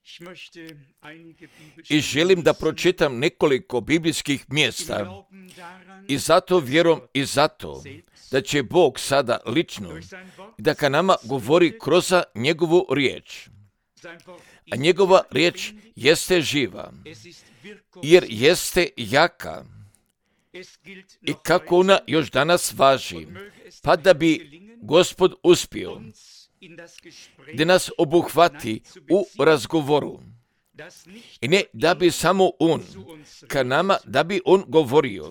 I želim da pročitam nekoliko biblijskih mjesta i zato vjerujem i zato da će Bog sada lično da ka nama govori kroz njegovu riječ. A njegova riječ jeste živa, jer jeste jaka. I kako ona još danas važi, pa da bi Gospod uspio da nas obuhvati u razgovoru. I ne da bi samo on ka nama, da bi on govorio.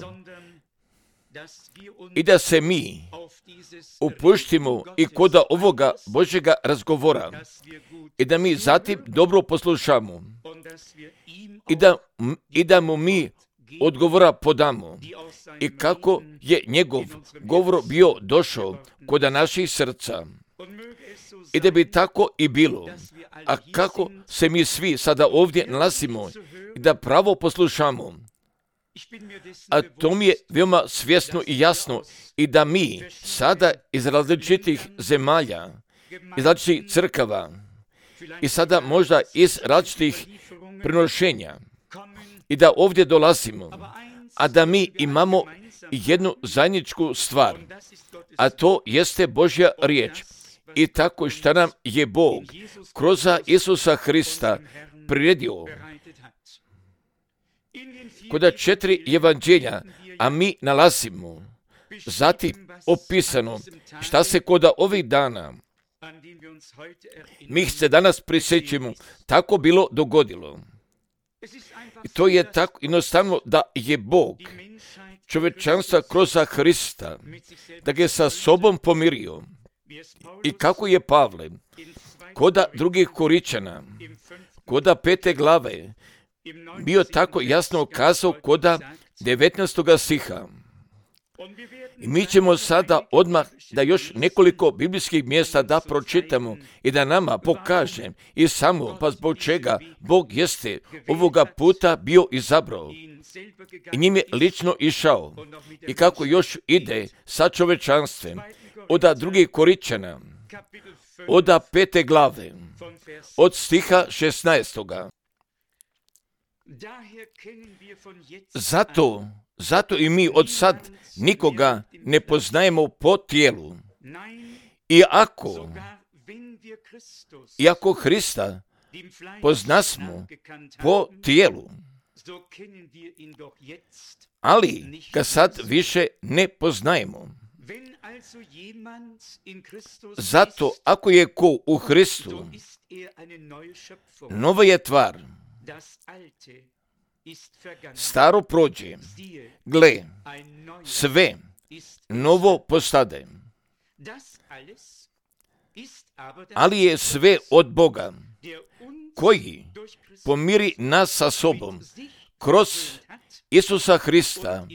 I da se mi upuštimo i kod ovoga Božjega razgovora. I da mi zatim dobro poslušamo. I da mu mi odgovora podamo. I kako je njegov govor bio došao kod naših srca. I da bi tako i bilo. A kako se mi svi sada ovdje nalazimo i da pravo poslušamo. A to mi je veoma svjesno i jasno i da mi sada iz različitih zemalja, iz različitih crkava i sada možda iz različitih prenošenja i da ovdje dolazimo, a da mi imamo jednu zajedničku stvar, a to jeste Božja riječ. I tako što nam je Bog kroz Isusa Hrista priredio kod 4 evanđelja, a mi nalazimo zatim opisano šta se kod ovih dana mi se danas prisjećamo tako bilo dogodilo. I to je tako jednostavno da je Bog čovječanstva kroz Hrista da ga je sa sobom pomirio. I kako je Pavle kod drugih Koričana, kod 5. glave, bio tako jasno kazao kod 19. stiha. I mi ćemo sada odmah da još nekoliko biblijskih mjesta da pročitamo i da nama pokaže i samo pa zbog čega Bog jeste ovoga puta bio izabrao i njim je lično išao i kako još ide sa čovečanstvem od 2. Koričana, od 5. glave, od stiha 16. Zato i mi od sad nikoga ne poznajemo po tijelu. Iako Hrista poznasmo po tijelu, ali ga sad više ne poznajemo. Zato ako je ko u Hristu, nova je tvar. Staro prođe, gle, sve novo postade. Ali je sve od Boga, koji pomiri nas sa sobom kroz Isusa Hrista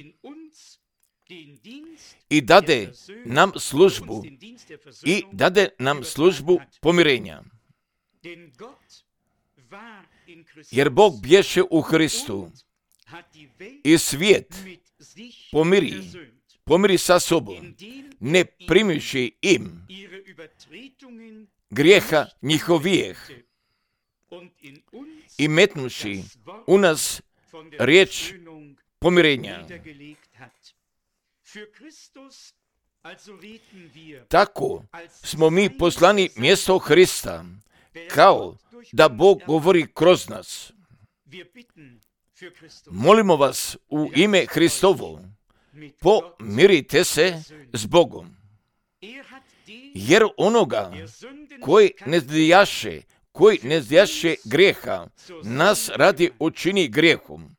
i dade nam službu pomirenja. Jer Bog bješe u Hristu i svijet pomiri sa sobom, ne primiši im grijeha njihovijeh i metnuši u nas riječ pomirenja. Tako smo mi poslani mjesto Hrista, kao da Bog govori kroz nas. Molimo vas u ime Hristovo, pomirite se s Bogom. Jer onoga koji ne zdijaše grijeha, nas radi učini grijehom,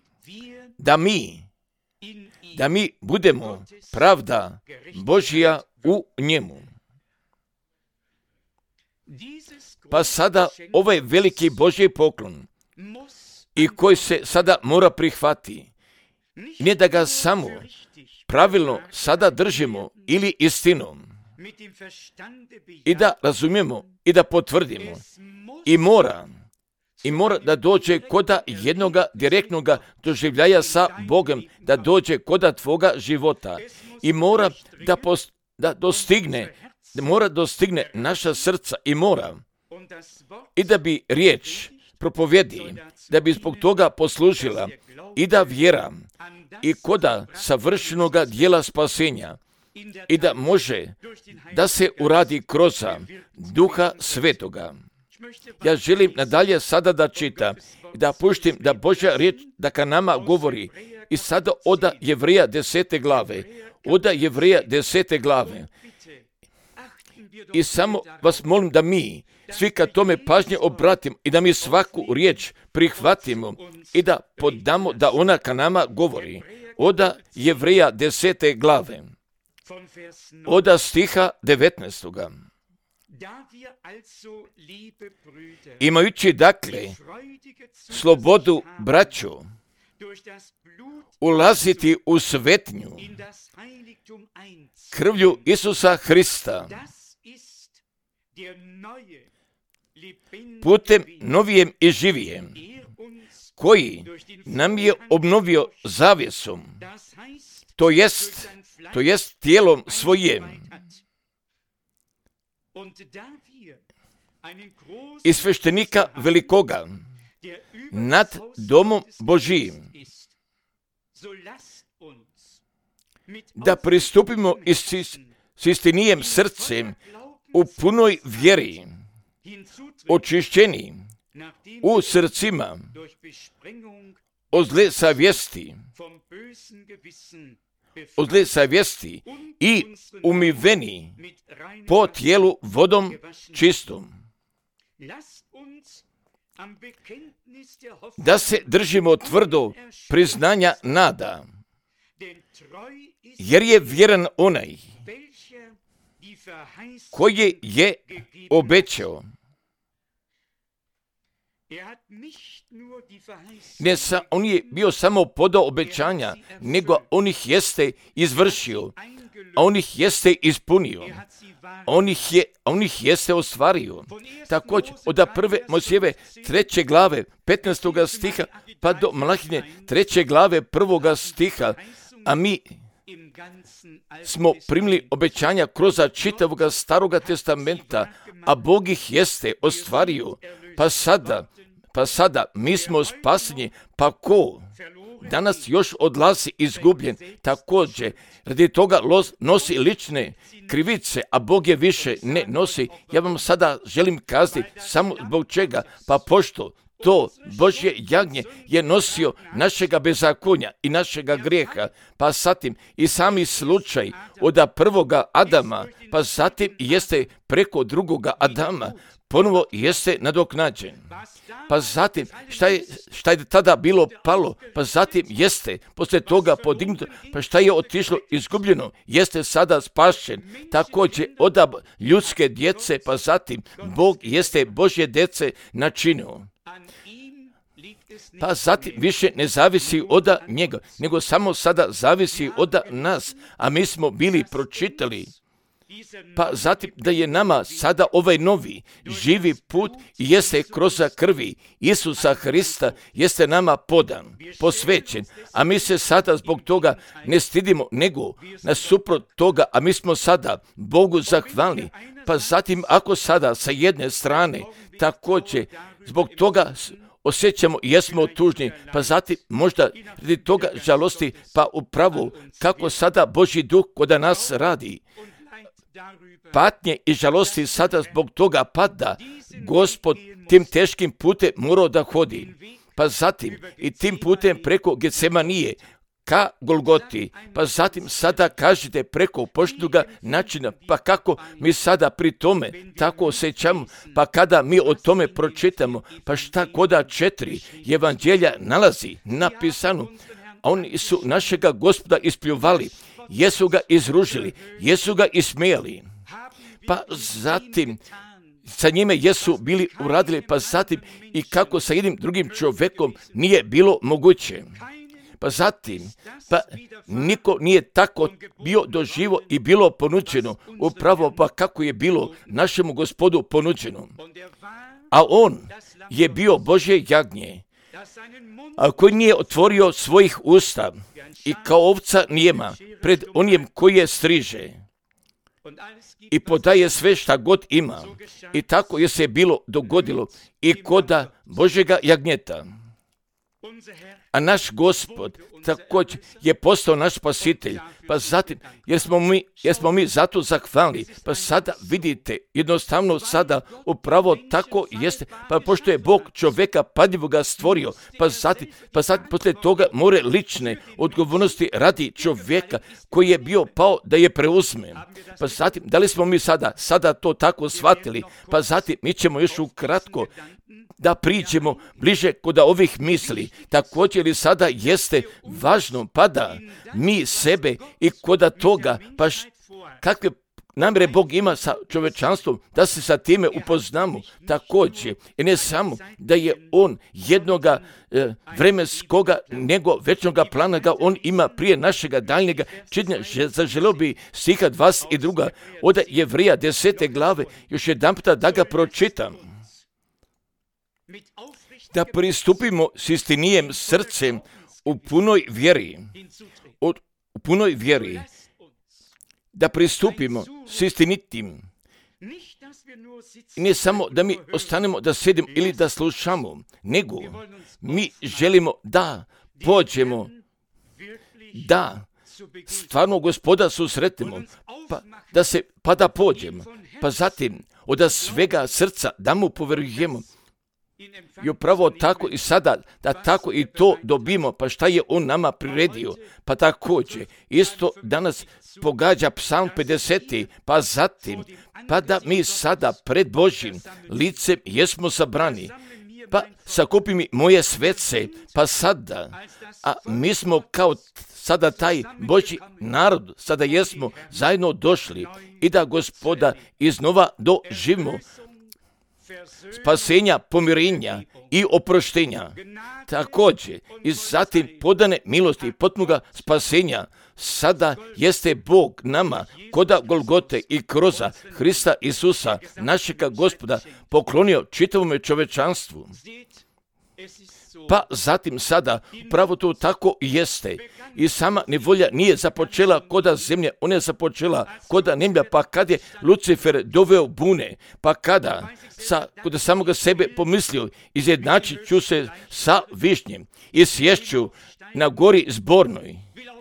da mi budemo pravda Božja u njemu. Pa sada ovaj veliki Božji poklon i koji se sada mora prihvati, ne da ga samo pravilno sada držimo ili istinom i da razumijemo i da potvrdimo i mora da dođe koda jednoga direktnoga doživljaja sa Bogom, da dođe koda tvoga života i mora da dostigne naša srca i da bi riječ propovjedi, da bi zbog toga poslužila i da vjera i koda savršenoga dijela spasenja i da može da se uradi kroz Duha Svetoga. Ja želim nadalje sada da čitam i da puštim da Božja riječ da ka nama govori i sada od Jevreja 10. glave. Od Jevreja 10. glave. I samo vas molim da mi svi kad tome pažnje obratimo i da mi svaku riječ prihvatimo i da podamo da ona ka nama govori. Od Jevreja 10. glave. Od stiha 19. Imajući dakle slobodu, braćo, ulaziti u svetnju krvlju Isusa Hrista, putem novijem i živijem, koji nam je obnovio zavjesom, to jest tijelom svojim. I sveštenika velikoga nad domom Božijim, da pristupimo s istinijem srcem u punoj vjeri, očišćeni u srcima od zle savjesti i umiveni po tijelu vodom čistom. Da se držimo tvrdo priznanja nada, jer je vjeran onaj koji je obećao. On je bio samo podao obećanja, nego on ih jeste izvršio, a on ih jeste ispunio, on ih jeste ostvario. Također, od prve Mojsijeve 3. glave 15. stiha pa do Malahine 3. glave 1. stiha, a mi smo primili obećanja kroz čitavoga Staroga testamenta, a Bog ih jeste ostvario. Pa sada mi smo spaseni, pa ko danas još odlazi izgubljen, također radi toga nosi lične krivice, a Bog je više ne nosi. Ja vam sada želim kazati samo zbog čega, pa pošto to Božje jagnje je nosio našega bezakonja i našega grijeha, pa zatim i sami slučaj od prvoga Adama, pa zatim jeste preko drugoga Adama, ponovo jeste nadoknađen. Pa zatim, šta je tada bilo palo, pa zatim jeste poslije toga podignuto, pa šta je otišlo izgubljeno, jeste sada spašen. Također od ljudske djece, pa zatim Bog jeste Božje djece načinio. Pa zatim više ne zavisi od njega, nego samo sada zavisi od nas, a mi smo bili pročitali. Pa zatim da je nama sada ovaj novi, živi put jeste kroz krvi Isusa Hrista jeste nama podan, posvećen, a mi se sada zbog toga ne stidimo, nego nasuprot toga, a mi smo sada Bogu zahvalni. Pa zatim ako sada sa jedne strane također zbog toga osjećamo i jesmo tužni, pa zatim možda radi toga žalosti, pa upravo kako sada Božji duh kod nas radi. Patnje i žalosti sada zbog toga pada, Gospod tim teškim putem morao da hodi. Pa zatim i tim putem preko Getsemanije ka Golgoti, pa zatim sada kažete preko poštenoga načina, pa kako mi sada pri tome tako osjećamo, pa kada mi o tome pročitamo, pa šta koda 4 evanđelja nalazi napisano, a oni su našega Gospoda ispljuvali, jesu ga izružili, jesu ga ismijali, pa zatim sa njime jesu bili uradili, pa zatim i kako sa jednim drugim čovjekom nije bilo moguće. Pa zatim, pa niko nije tako bio doživo i bilo ponuđeno, upravo pa kako je bilo našemu Gospodu ponuđeno. A on je bio Božje jagnje, a koji nije otvorio svojih usta i kao ovca nijema pred onim koji je striže. i podaje sve šta god ima. I tako je se bilo dogodilo i koda Božjega jagnjeta. A naš Gospod također je postao naš spasitelj. Pa zatim, jer smo mi zato zahvalni. Pa sada vidite, jednostavno sada upravo tako jeste. Pa pošto je Bog čovjeka padljivoga stvorio, pa zatim poslije toga more lične odgovornosti radi čovjeka koji je bio pao da je preuzme. Pa zatim, da li smo mi sada to tako shvatili? Pa zatim, mi ćemo još ukratko da priđemo bliže kod ovih misli. Također i sada jeste važno pa da mi sebe i kod toga, pa kakve namjere Bog ima sa čovječanstvom, da se sa time upoznamo također. I ne samo da je On jednoga vremenskoga, nego večnoga plana ga On ima prije našega daljnjega činjenja. Zaželio bi stiha 22. od Jevrija 10. glave, još jedan puta da ga pročitam. Da pristupimo s istinijem srcem u punoj vjeri, u punoj vjeri, da pristupimo s istinitim. I ne samo da mi ostanemo da sedimo ili da slušamo, nego mi želimo da pođemo, da stvarno Gospoda susretimo, pa da pođemo, pa zatim od svega srca da mu poverujemo. I upravo tako i sada, da tako i to dobimo, pa šta je On nama priredio, pa također, isto danas pogađa Psalm 50. Pa zatim, pa da mi sada pred Božjim licem jesmo sabrani, pa sakupi mi moje svece, pa sada, a mi smo kao sada taj Božji narod, sada jesmo zajedno došli i da Gospoda iznova doživimo spasenja, pomirenja i oproštenja. Također i zatim podane milosti i potpunoga spasenja. Sada jeste Bog nama koda Golgote i kroz Hrista Isusa, našega Gospoda, poklonio čitavome čovečanstvu. Pa zatim sada, pravo to tako i jeste. I sama nevolja nije započela koda zemlje, ona je započela koda neblja, pa kad je Lucifer doveo bune, pa kada kod samoga sebe pomislio, izjednačit ću se sa višnjem i sješću na gori zbornoj.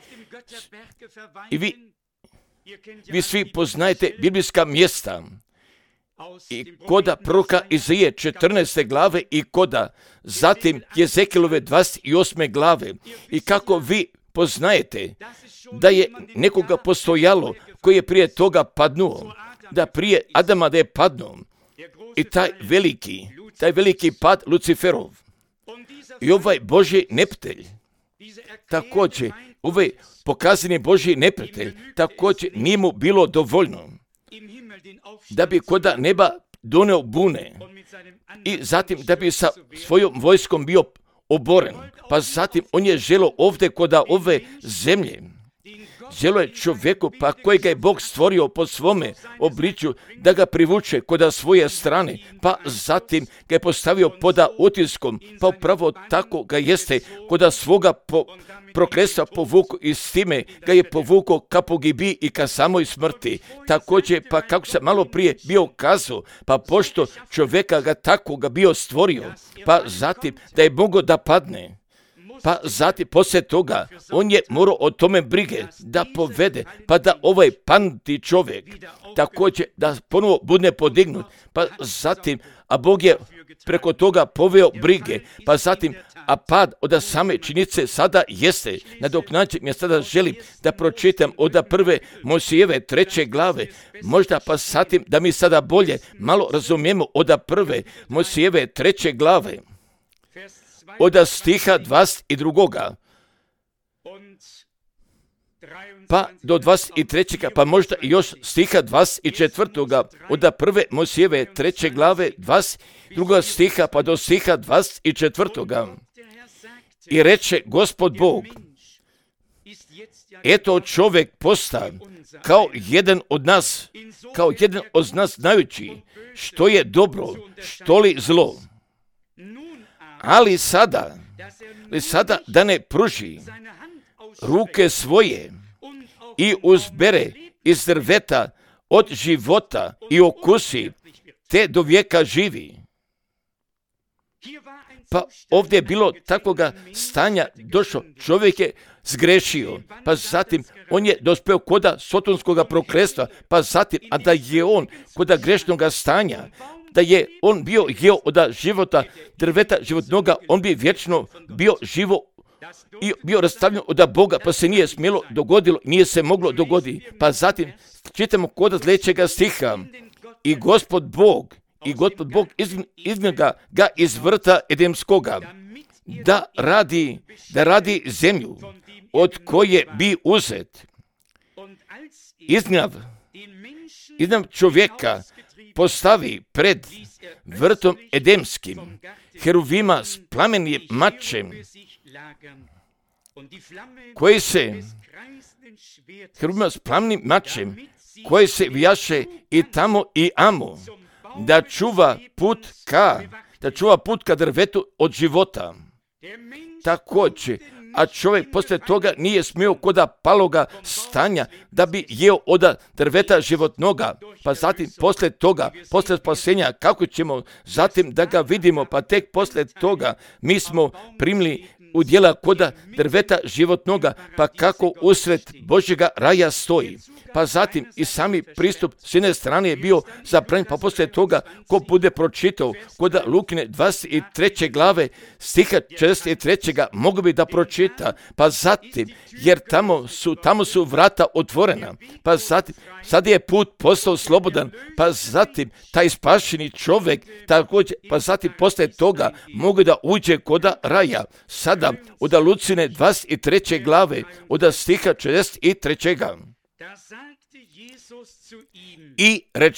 I vi svi poznajete biblijska mjesta. I koda proroka Izaije 14. glave i koda zatim Jezekilove 28. glave. I kako vi poznajete da je nekoga postojalo koji je prije toga padnuo, da prije Adama da je padnuo. I taj veliki pad Luciferov. I ovaj Božji neprijatelj, također, ovaj pokazani Božji neprijatelj, također nije mu bilo dovoljno da bi koda neba doneo bune i zatim da bi sa svojom vojskom bio oboren. Pa zatim on je želio ovdje koda ove zemlje. Želio je čovjeku pa kojega je Bog stvorio po svome obličju da ga privuče koda svoje strane, pa zatim ga je postavio poda utiskom, pa upravo tako ga jeste koda svoga prokletstva povuku i s time ga je povukao ka pogibiji i ka samoj smrti. Također, pa kako se malo prije bio kazao, pa pošto čovjeka ga tako ga bio stvorio, pa zatim da je mogao da padne, pa zatim poslije toga on je morao o tome brige da povede, pa da ovaj panuti čovjek također da ponovo bude podignut, pa zatim, a Bog je preko toga poveo brige, pa zatim, a pad od same činjenice sada jeste nadoknađen. Ja sada želim da pročitam od prve Mojsijeve 3. glave, možda pa zatim da mi sada bolje malo razumijemo od prve Mojsijeve 3. glave, od stiha 22. pa do 23. pa možda još stiha 24. od prve Mojsijeve 3. glave 22. stiha pa do stiha 24. I reče Gospod Bog, eto čovjek posta kao jedan od nas znajući što je dobro, što li zlo. Ali sada da ne pruži ruke svoje i uzbere iz drveta od života i okusi, te do vijeka živi. Pa ovdje je bilo takvoga stanja došlo, čovjek je zgrešio, pa zatim on je dospeo koda sotonskoga prokletstva, pa zatim, a da je on koda grešnoga stanja, da je on bio jeo od života drveta životnoga, on bi vječno bio živo i bio rastavljen od Boga, pa se nije smjelo dogodilo, nije se moglo dogoditi. Pa zatim čitamo kod sljedećega stiha, i Gospod Bog iznega ga iz vrta Edemskoga, da radi zemlju od koje bi uzet. Iznad čovjeka postavi pred vrtom Edemskim heruvima s plamenim mačem, koji se vijaše i tamo i amo, da čuva put ka drvetu od života. Također, a čovjek poslije toga nije smio koda paloga stanja da bi jeo od drveta životnoga, pa zatim poslije toga, poslije spasenja, kako ćemo zatim da ga vidimo, pa tek poslije toga mi smo primili udjela koda drveta životnoga, pa kako usred Božjega raja stoji. Pa zatim i sami pristup s jedne strane je bio zabranjen, pa poslije toga ko bude pročitao koda Lukine 23. glave stiha 43. mogu bi da pročita, pa zatim, jer tamo su vrata otvorena, pa zatim, sad je put postao slobodan, pa zatim taj spašeni čovjek, također, pa zatim poslije toga mogu da uđe koda raja. Sada od Lucine 23. glave, od stiha 43. I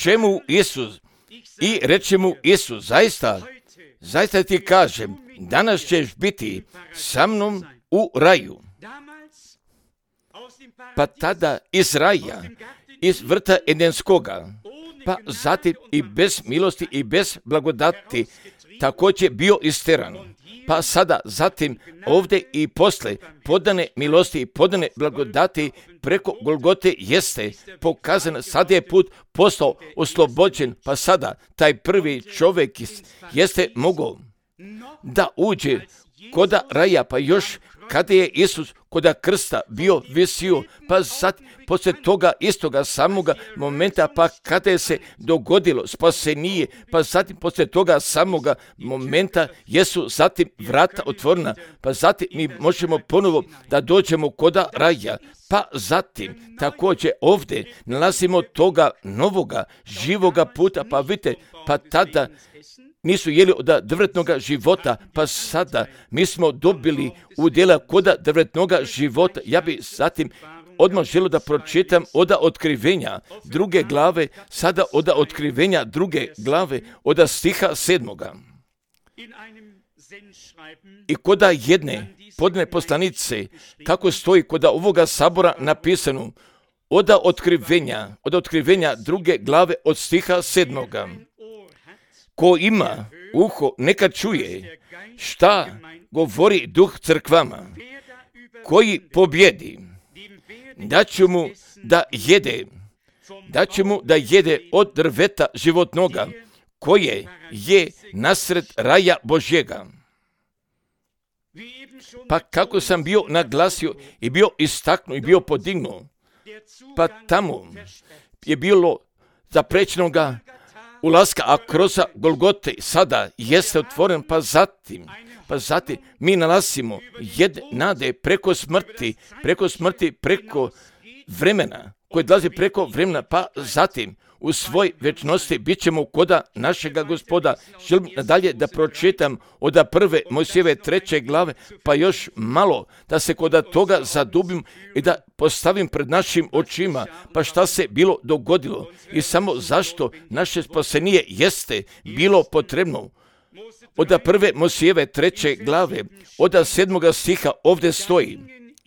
reče mu Isus, zaista ti kažem, danas ćeš biti sa mnom u raju. Pa tada iz raja, iz vrta Edenskoga, pa zatim i bez milosti i bez blagodati, također bio isteran. Pa sada, zatim, ovdje i posle podane milosti i podane blagodati preko Golgote jeste pokazano, sad je put postao oslobođen, pa sada taj prvi čovjek jeste mogao da uđe koda raja, pa još kada je Isus koda krsta bio visio, pa sad poslije toga istoga samoga momenta, pa kada je se dogodilo spasenije, pa zatim poslije toga samoga momenta jesu zatim vrata otvorena, pa zatim mi možemo ponovo da dođemo koda raja, pa zatim također ovdje nalazimo toga novoga živoga puta, pa vidite, pa tada nisu jeli od drvetnoga života, pa sada mi smo dobili udjela koda drvetnoga života. Ja bi zatim odmah želio da pročitam od otkrivenja druge glave, sada od otkrivenja druge glave, od stiha 7. I koda jedne podne poslanice, kako stoji koda ovoga sabora napisano, od otkrivenja druge glave od stiha 7. Ko ima uho, neka čuje šta govori Duh crkvama. Koji pobjedi, daću mu da jede od drveta životnoga, koje je nasred raja Božjega. Pa kako sam bio naglasio i bio istaknuo i bio podignuo, pa tamo je bilo zaprečenoga ulaska, a kroz Golgote sada jeste otvoren, pa zatim mi nalazimo jedne nade preko smrti, preko vremena, koje dolazi preko vremena, pa zatim u svoj večnosti bit ćemo koda našega Gospoda. Želim nadalje da pročitam od prve Mojsijeve 3. glave, pa još malo da se koda toga zadubim i da postavim pred našim očima, pa šta se bilo dogodilo i samo zašto naše spasenije jeste bilo potrebno. Od prve Mojsijeve 3. glave, od 7. stiha ovdje stoji: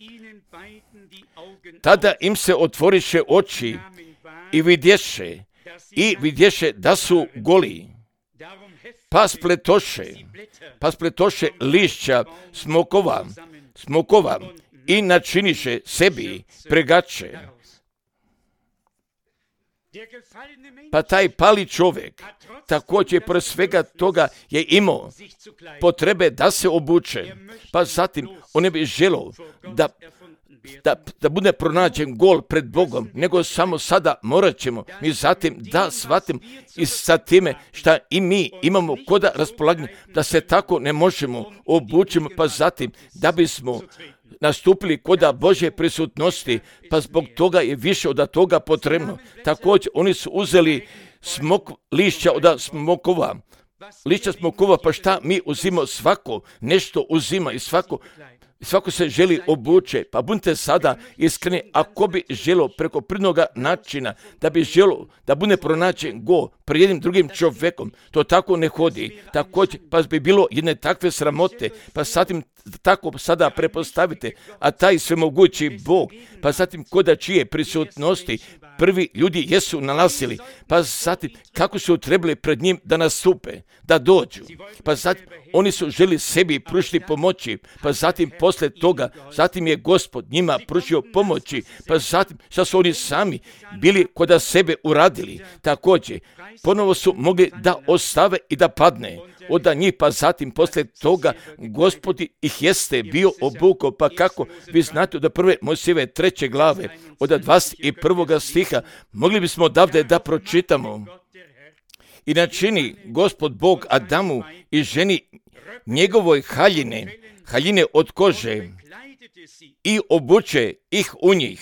tada im se otvoriše oči i vidješe da su goli, pa spletoše lišća smokova i načiniše sebi pregače. Pa taj pali čovjek također pored svega toga je imao potrebe da se obuče. Pa zatim on ne bi želio da bude pronađen gol pred Bogom, nego samo sada morat ćemo mi zatim da shvatim i sa time šta i mi imamo koda raspolaganja, da se tako ne možemo obučiti, pa zatim da bismo nastupili koda Božje prisutnosti, pa zbog toga je više od toga potrebno. Također oni su uzeli lišća od smokova. Lišća smokova, pa šta mi uzimamo? Svako nešto uzima i svako se želi obuče, pa budite sada iskreni, ako bi želo preko prirodnoga načina, da bi želo da bude pronađen go pred jednim drugim čovjekom, to tako ne hodi. Također, pa bi bilo jedne takve sramote, pa zatim tako sada prepostavite, a taj svemogući Bog, pa zatim koda čije prisutnosti prvi ljudi jesu nalazili, pa zatim kako su trebali pred njim da nastupe, da dođu, pa zatim oni su želi sebi pružiti pomoći, pa zatim posle toga, zatim je Gospod njima pružio pomoći, pa zatim šta su oni sami bili koda sebe uradili, također ponovo su mogli da ostave i da padne od njih, pa zatim posle toga Gospod ih jeste bio obukao, pa kako vi znate da prve Mojsijeve 3. glave od 21. stiha mogli bismo odavde da pročitamo. I načini Gospod Bog Adamu i ženi njegovoj haljine od kože i obuče ih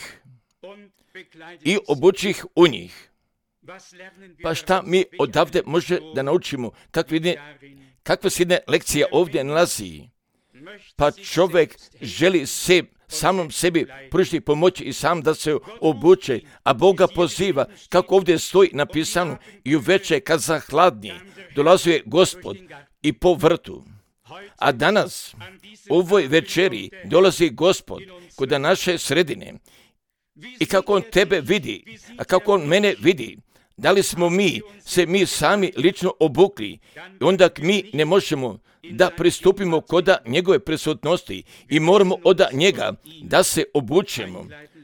u njih. Pa šta mi odavde može da naučimo? Kakva se jedna lekcija ovdje nalazi? Pa čovjek želi samom sebi pružiti pomoći i sam da se obuče, a Boga poziva, kako ovdje stoji napisano, i uveče kad zahladni dolazio Gospod i po vrtu. A danas, u ovoj večeri, dolazi Gospod kod naše sredine. I kako on tebe vidi, a kako on mene vidi, da li smo mi sami lično obukli, i onda mi ne možemo da pristupimo koda njegove prisutnosti i moramo od njega da se obučemo.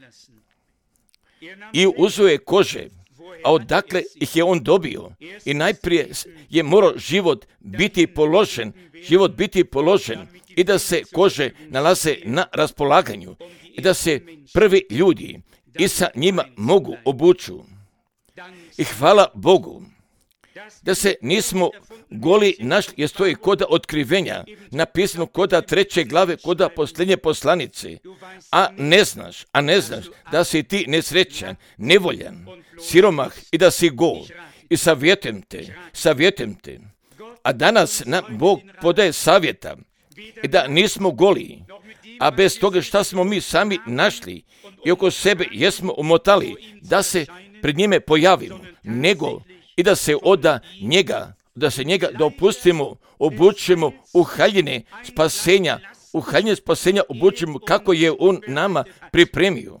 I uzeo je kože, a odakle ih je on dobio? I najprije je morao život biti položen i da se kože nalaze na raspolaganju i da se prvi ljudi i sa njima mogu obuču. I hvala Bogu da se nismo goli našli, jer stoji koda otkrivenja, napisano koda 3. glave, koda posljednje poslanice. A ne znaš da si ti nesrećan, nevoljan, siromah i da si gol. I savjetujem te. A danas nam Bog podaje savjeta i da nismo goli, a bez toga šta smo mi sami našli i oko sebe jesmo umotali da se pred njime pojavimo, nego i da se njega dopustimo, obučimo u haljine spasenja obučimo kako je on nama pripremio.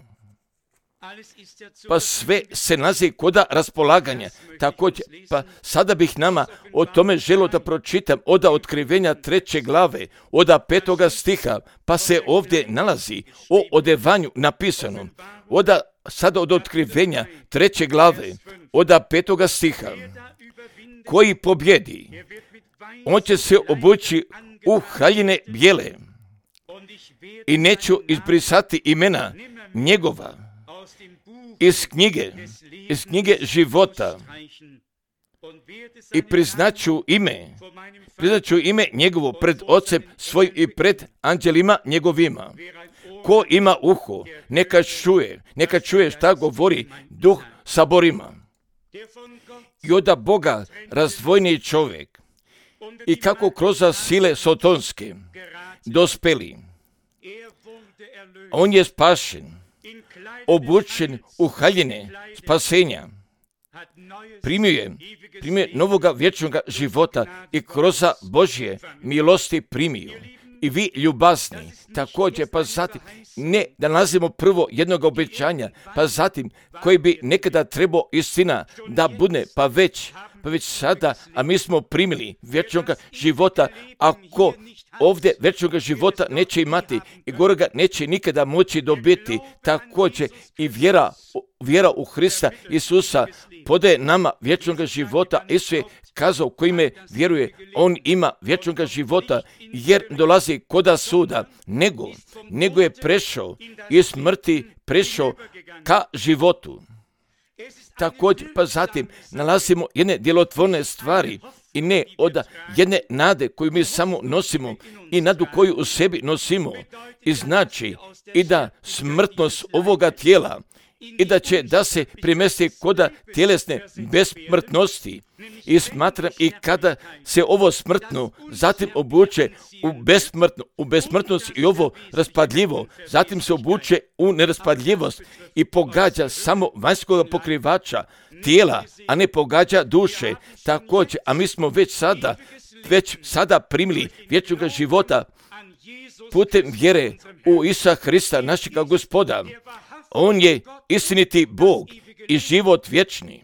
Pa sve se nalazi koda raspolaganja. Također, pa sada bih nama o tome želio da pročitam od otkrivenja 3. glave, od 5. stiha, pa se ovdje nalazi o odevanju napisano. Sada od otkrivenja 3. glave, od 5. stiha, koji pobjedi, on će se obući u haljine bijele i neću izbrisati imena njegova iz knjige života i priznaću ime njegovo pred Ocem svojim i pred anđelima njegovima. Ko ima uho, neka čuje šta govori Duh saborima. I od Boga razdvojni čovjek i kako kroz sile sotonske dospeli. On je spašen, obučen u haljine spasenja. Primio je novoga vječnoga života i kroz Božje milosti primio. I vi ljubazni, također, pa zatim, ne da nalazimo prvo jednog obećanja, pa zatim, koji bi nekada trebao istina da bude, pa već sada, a mi smo primili vječnog života. Ako ovdje vječnog života neće imati i gore ga neće nikada moći dobiti, također i vjera u Hrista Isusa podaje nama vječnog života. Isus je kazao, ko ime vjeruje, on ima vječnog života, jer dolazi koda suda, nego je prešao iz smrti, prešao ka životu. Također, pa zatim nalazimo jedne djelotvorne stvari i ne od jedne nade koju mi samo nosimo i nadu koju u sebi nosimo. I znači i da smrtnost ovoga tijela i da će da se primesti koda tjelesne besmrtnosti. I smatram i kada se ovo smrtno zatim obuče u besmrtnost i ovo raspadljivo, zatim se obuče u neraspadljivost i pogađa samo vanjskog pokrivača tijela, a ne pogađa duše. Također, a mi smo već sada primili vječnog života putem vjere u Isusa Hrista, našega Gospoda. On je istiniti Bog i život vječni.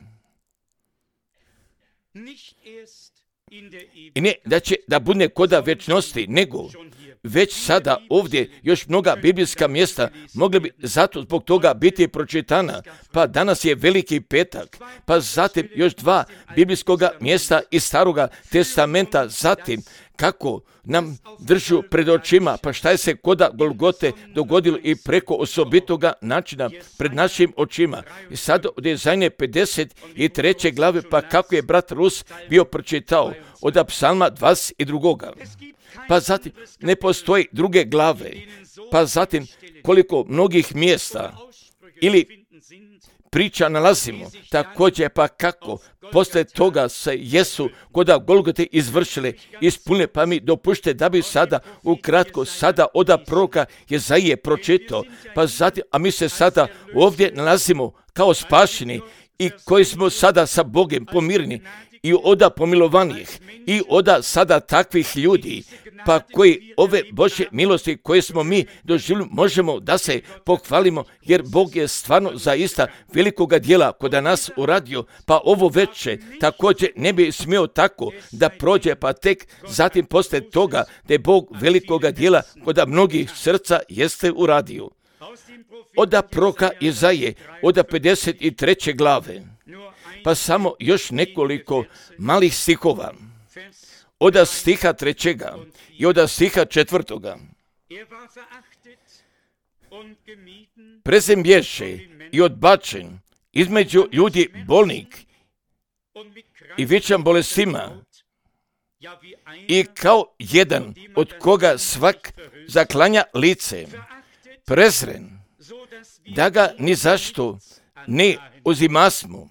I ne da će da bude koda vječnosti, nego već sada ovdje još mnoga biblijska mjesta mogli bi zato zbog toga biti pročitana. Pa danas je Veliki petak, pa zatim još 2 biblijskoga mjesta iz Staroga testamenta, zatim kako nam držu pred očima, pa šta je se koda Golgote dogodilo i preko osobitoga načina pred našim očima. I sad od Jesaje 53. glave, pa kako je brat Rus bio pročitao od Psalma 22. Pa zatim ne postoji druge glave, pa zatim koliko mnogih mjesta ili priča nalazimo, također pa kako posle toga se jesu koda Golgote izvršile, ispunile, pa mi dopušte da bi sada ukratko sada od proroka Jesaje pročitao, pa zatim, a mi se sada ovdje nalazimo kao spašeni i koji smo sada sa Bogom pomirni i oda pomilovanih i oda sada takvih ljudi, pa koji ove Božje milosti koje smo mi doživjeli možemo da se pohvalimo, jer Bog je stvarno zaista velikoga djela koda nas uradio, pa ovo veče također ne bi smio tako da prođe, pa tek zatim posle toga da je Bog velikoga djela koda mnogih srca jeste uradio. Oda proroka Jesaje, oda 53. glave, pa samo još nekoliko malih stihova. Oda stiha 3. i oda stiha 4. Prezem bješe i odbačen između ljudi bolnik i većan bolestima i kao jedan od koga svak zaklanja lice, prezren, da ga ni zašto ne uzimasmo.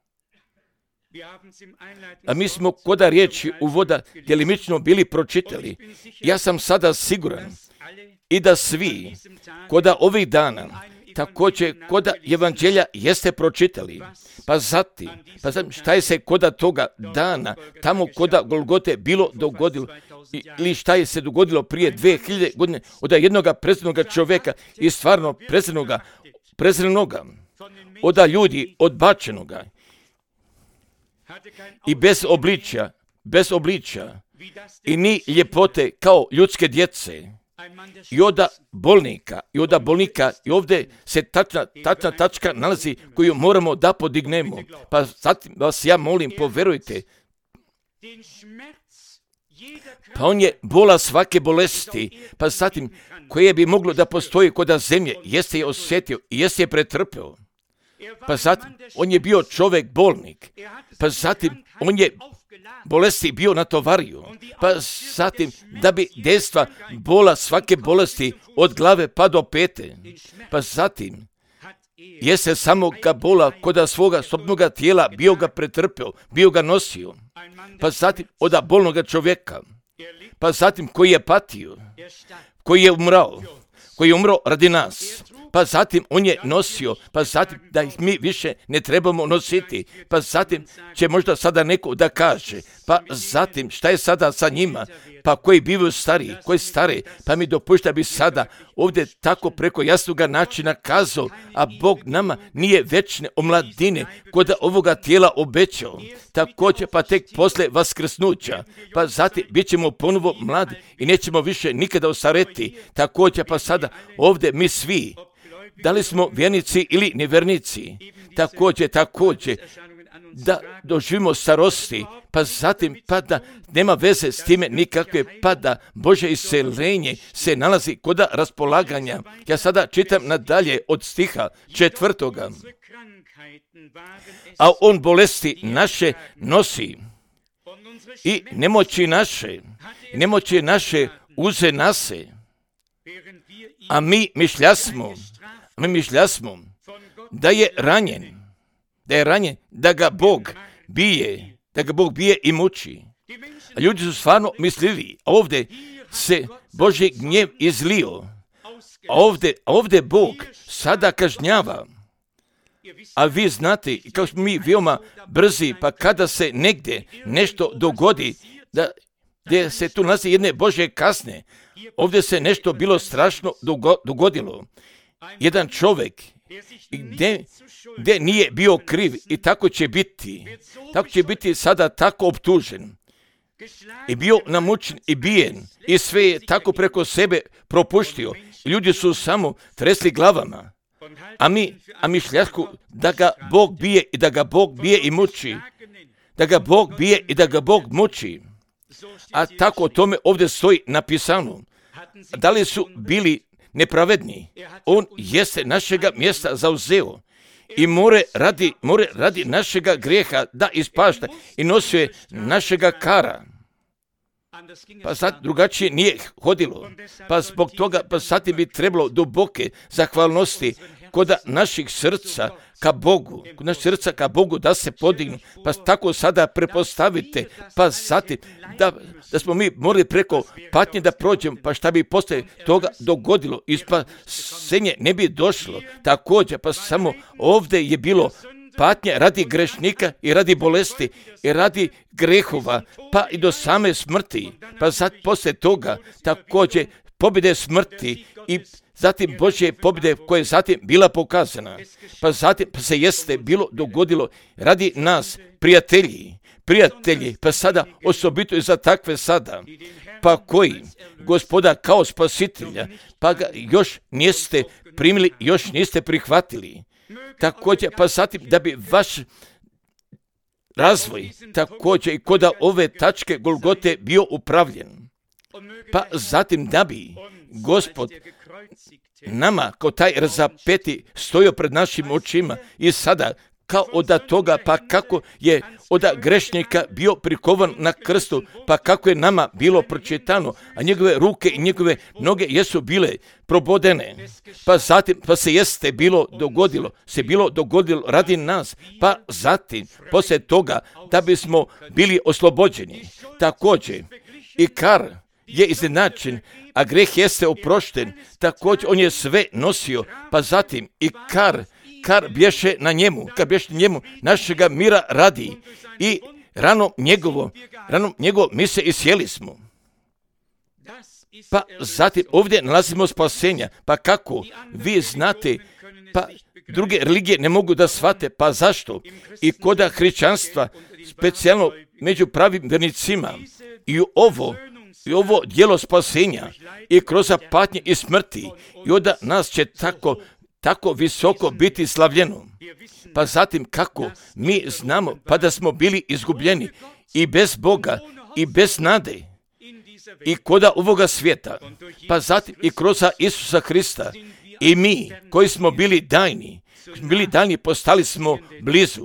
A mi smo koda riječi uvoda djelimično bili pročitali. Ja sam sada siguran i da svi koda ovih dana također koda evanđelja jeste pročitali. Pa zatim šta je se koda toga dana tamo koda Golgote bilo dogodilo ili šta je se dogodilo prije 2000 godine od jednog prezrenoga čovjeka i stvarno prezrenoga od ljudi odbačenoga i bez obličja i ni ljepote kao ljudske djece i oda bolnika i ovdje se tačna tačka nalazi koju moramo da podignemo. Pa zatim vas ja molim, poverujte, pa on je bola svake bolesti, pa zatim koje bi moglo da postoji koda zemlje, jeste je osjetio i jeste je pretrpeo. Pa zatim on je bio čovjek bolnik, pa zatim on je bolesti bio natovario, pa zatim da bi dejstva bola svake bolesti od glave pa do pete, pa zatim jeste samo ga bola koda svoga sobnoga tijela bio ga pretrpeo, bio ga nosio, pa zatim oda bolnoga čovjeka, pa zatim koji je patio, koji je umrao radi nas, pa zatim on je nosio, pa zatim da ih mi više ne trebamo nositi, pa zatim će možda sada neko da kaže, pa zatim šta je sada sa njima, pa koji bivaju stariji, koji stare, pa mi dopušta bi sada ovdje tako preko jasnoga načina kazao, a Bog nama nije večne omladine kod ovoga tijela obećao, također pa tek posle vaskrsnuća, pa zatim bit ćemo ponovo mladi i nećemo više nikada ostareti, također pa sada ovdje mi svi, da li smo vjernici ili nevjernici, također da doživimo starosti, pa zatim pa da nema veze s time nikakve, pa da Bože isceljenje se nalazi kod raspolaganja. Ja sada čitam nadalje od stiha 4. A on bolesti naše nosi i nemoći naše uze nase, a mi mišljasmo da je ranjen, da ga Bog bije i muči. A ljudi su stvarno mislili, ovdje se Božji gnjev izlio, a ovdje Bog sada kažnjava. A vi znate, kao smo mi veoma brzi, pa kada se negdje nešto dogodi, gdje se tu nalazi jedne Božje kazne, ovdje se nešto bilo strašno dogodilo. Jedan čovjek gdje nije bio kriv i tako će biti sada tako optužen. I bio namučen i bijen i sve je tako preko sebe propuštio. Ljudi su samo tresli glavama. A mi šljasku da ga Bog bije i da ga Bog bije i muči. Da ga Bog bije i da ga Bog muči. A tako o tome ovdje stoji napisano. Da li su bili nepravedni? On jeste našega mjesta zauzeo i more radi našega grijeha da ispašta i nosio je našega kara. Pa sad drugačije nije hodilo. Pa zbog toga pa sad bi trebalo duboke zahvalnosti kod naših srca ka Bogu da se podignu. Pa tako sada prepostavite, pa zatim da smo mi morali preko patnje da prođemo, pa šta bi posle toga dogodilo, i spasenje ne bi došlo. Također, pa samo ovdje je bilo patnje radi grešnika i radi bolesti i radi grehova, pa i do same smrti. Pa sad poslije toga također pobjede smrti i zatim Božje pobjede koje je zatim bila pokazana. Pa zatim pa se jeste bilo dogodilo radi nas, prijatelji, pa sada osobito i za takve sada, pa koji Gospoda kao spasitelja, pa ga još niste primili, još niste prihvatili. Također, pa zatim da bi vaš razvoj također i kod ove tačke Golgote bio upravljen. Pa zatim da bi Gospod nama kao taj razapeti stojio pred našim očima i sada kao od toga, pa kako je od grešnika bio prikovan na krstu, pa kako je nama bilo pročitano, a njegove ruke i njegove noge jesu bile probodene. Pa zatim, pa se jeste bilo dogodilo radi nas, pa zatim, poslije toga, da bismo bili oslobođeni. Također, i kar je iznenačen, a greh jeste oprošten, također on je sve nosio, pa zatim i kar bješe na njemu, našega mira radi i rano njegovo mi se isjeli smo. Pa zatim ovdje nalazimo spasenja, pa kako vi znate, pa druge religije ne mogu da shvate, pa zašto? I kod hrišćanstva, specijalno među pravim vjernicima, i ovo djelo spasenja i kroz patnje i smrti, i onda nas će tako visoko biti slavljeno. Pa zatim kako mi znamo, pa da smo bili izgubljeni i bez Boga i bez nade i koda ovoga svijeta, pa zatim i kroz Isusa Hrista, i mi koji smo bili dajni, postali smo blizu.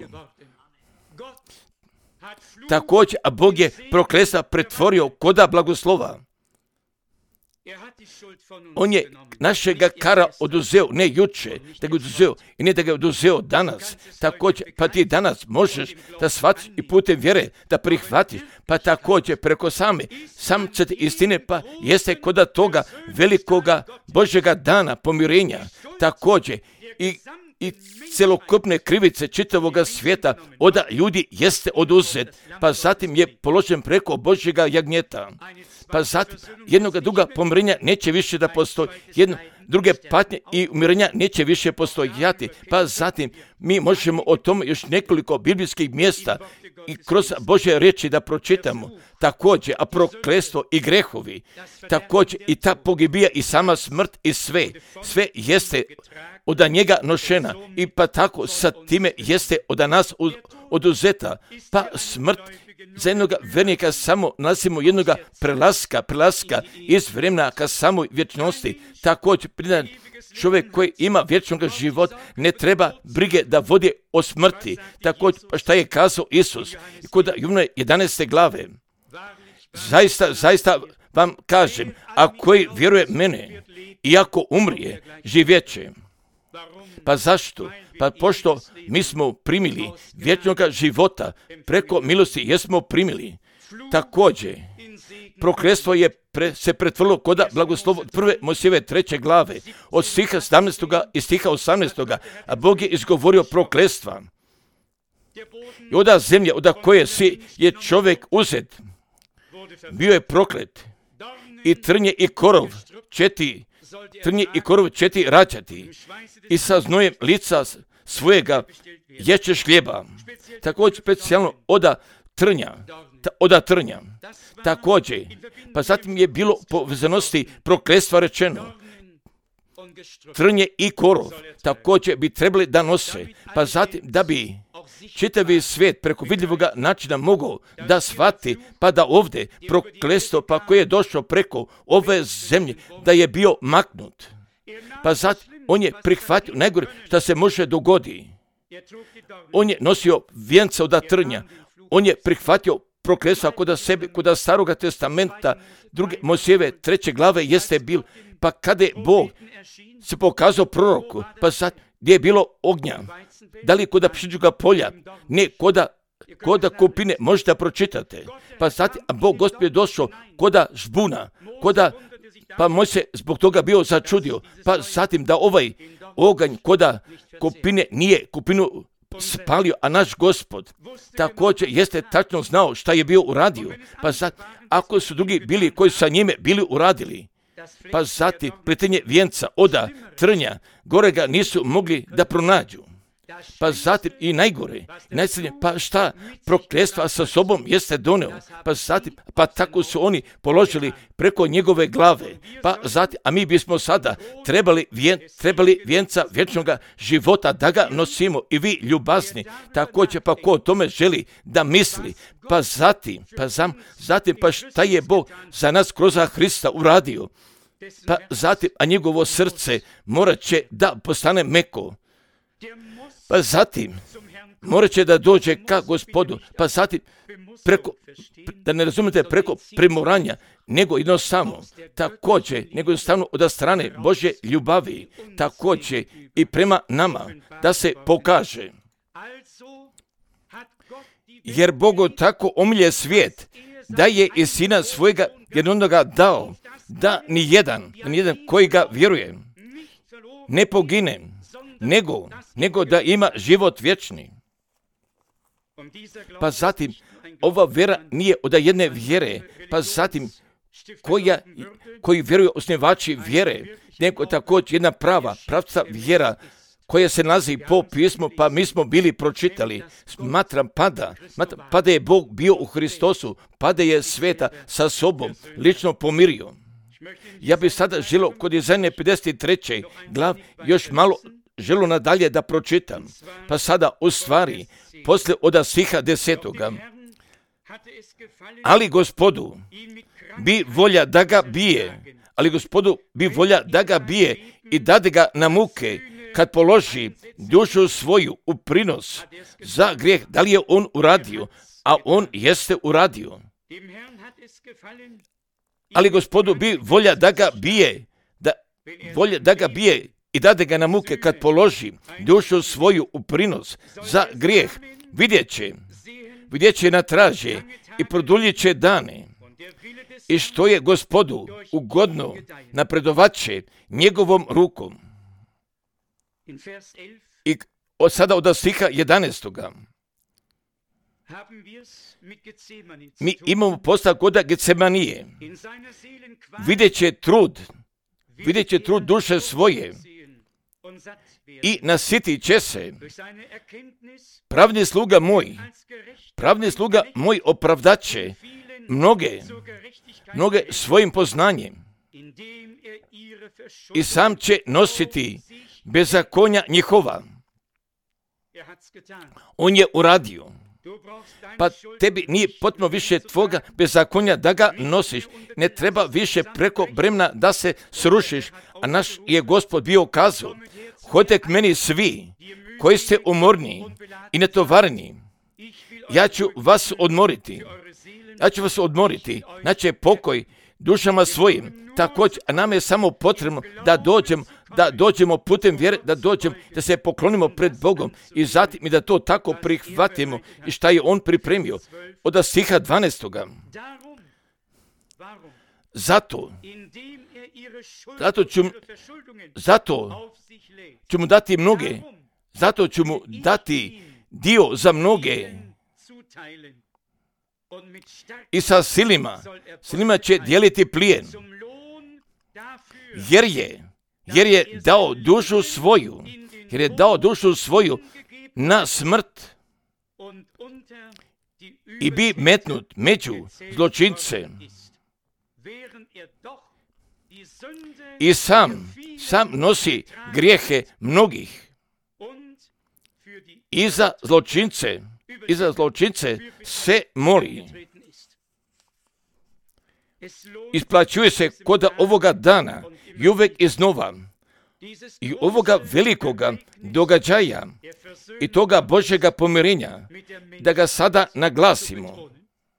Također, a Bog je prokletstva pretvorio koda blagoslova. On je našega kara oduzeo, ne juče, da ga oduzeo i ne da ga oduzeo danas. Također, pa ti danas možeš da shvatiš i putem vjere da prihvatiš, pa također preko samce istine, pa jeste kod toga velikoga Božjega dana pomirenja. Također i celokupne krivice čitavoga svijeta od ljudi jeste oduzet, pa zatim je položen preko Božjega jagnjeta. Pa zatim jednoga druga pomirenja neće više da postoji, druge patnje i umirenja neće više postojati, pa zatim mi možemo o tome još nekoliko biblijskih mjesta i kroz Božje riječi da pročitamo. Također, a prokletstvo i grehovi, također i ta pogibija i sama smrt i sve jeste od njega nošena i pa tako sa time jeste od nas oduzeta, pa smrt za jednog vernika samo nalazimo jednoga prelaska iz vremena ka samoj vječnosti. Također, pridan čovjek koji ima vječnog života ne treba brige da vodi o smrti. Također, šta je kazao Isus kod Jovana 11. glave. Zaista vam kažem, a koji vjeruje mene, iako umrije, živjeće. Pa zašto? Pa pošto mi smo primili vječnog života, preko milosti jesmo primili. Također, prokletstvo je se pretvorilo kod blagoslovo prve Mojsijeve 3. glave, od stiha 17. i stiha 18. A Bog je izgovorio prokletstva. I oda zemlja, od koje je čovjek uzet, bio je proklet. I trnje i korov, četi rađati. I sa znojem lica svojega ječeš hljeba. Također specijalno oda trnja. Također, pa zatim je bilo po vezanosti prokletstva rečeno. Trnje i korov također bi trebali da nose, pa zatim da bi čitavi svijet preko vidljivoga načina mogao da shvati, pa da ovdje prokletstvo pa koje je došlo preko ove zemlje, da je bio maknut. Pa zatim on je prihvatio najgore što se može dogoditi. On je nosio vijence od trnja. On je prihvatio prokletstva kod Staroga testamenta, druge Mojsijeve 3. glave jeste bil, pa kada je Bog se pokazao proroku, pa sad gdje je bilo ognja, da li kod pšeničnog polja, ne kod kupine, možete pročitate, pa sad Bog Gospod je došao kod žbuna, pa moj se zbog toga bio začudio, pa zatim da ovaj oganj kod kupine nije kupinu spalio, a naš Gospod također jeste tačno znao šta je bio uradio, pa sad ako su drugi bili koji su sa njime bili uradili, pa zatim pletenje vijenca oda trnja, gore ga nisu mogli da pronađu. Pa zatim i najgore, najsrednje, pa šta prokletstva sa sobom jeste doneo, pa zatim, pa tako su oni položili preko njegove glave, pa zatim, a mi bismo sada trebali vijenca vječnog života da ga nosimo i vi ljubazni, također pa ko o tome želi da misli, pa zatim, pa šta je Bog za nas kroz Hrista uradio, pa zatim, a njegovo srce morat će da postane meko, pa zatim morat će da dođe ka Gospodu, pa zatim da ne razumete preko primoranja, nego jednostavno, također, nego jednostavno od strane Božje ljubavi, također i prema nama, da se pokaže. Jer Bog tako omilje svijet, da je i sina svojega jednoga dao, da nijedan koji ga vjeruje ne pogine, nego da ima život vječni. Pa zatim, ova vjera nije od jedne vjere, pa zatim koji vjeruju osnivači vjere, nego također jedna pravca vjera koja se nalazi po pismu, pa mi smo bili pročitali. Smatram pada je Bog bio u Hristosu, pada je sveta sa sobom, lično pomirio. Ja bih sada želio kod Izaije 53. glav još malo želo nadalje da pročitam, pa sada u stvari, poslije od stiha 10. Ali Gospodu bi volja da ga bije i dade ga na muke, kad položi dušu svoju u prinos za grijeh. Da li je on uradio? A on jeste uradio. ali Gospodu bi volja da ga bije, volja da ga bije i dade ga na muke kad položi dušu svoju u prinos za grijeh. Vidjet će na traže i produljit će dane. I što je Gospodu ugodno, napredovat će njegovom rukom. I sada od stiha 11. Mi imamo postavak od Getsemanije. Vidjet će trud duše svoje i nasytit će se. Pravni sluga moj opravdat će mnoge svojim poznanjem i sam će nositi bezakonja njihova. On je uradio. Pa tebi nije potrebno više tvoga bezakonja da ga nosiš. Ne treba više preko bremena da se srušiš. A naš je Gospod bio kazao: hodite k meni svi koji ste umorni i netovareni. Ja ću vas odmoriti. Znači pokoj dušama svojim. Također, a nam je samo potrebno da dođemo putem vjere, da se poklonimo pred Bogom i zatim i da to tako prihvatimo i šta je On pripremio. Od stiha 12. Zato ću mu dati mnoge, zato ću mu dati dio za mnoge i sa silima će dijeliti plijen, jer je dao dušu svoju na smrt i bi metnut među zločince i sam nosi grijehe mnogih i za zločince se moli. Isplaćuje se kod ovoga dana i uvek iznova i ovoga velikoga događaja i toga Božjega pomirenja, da ga sada naglasimo.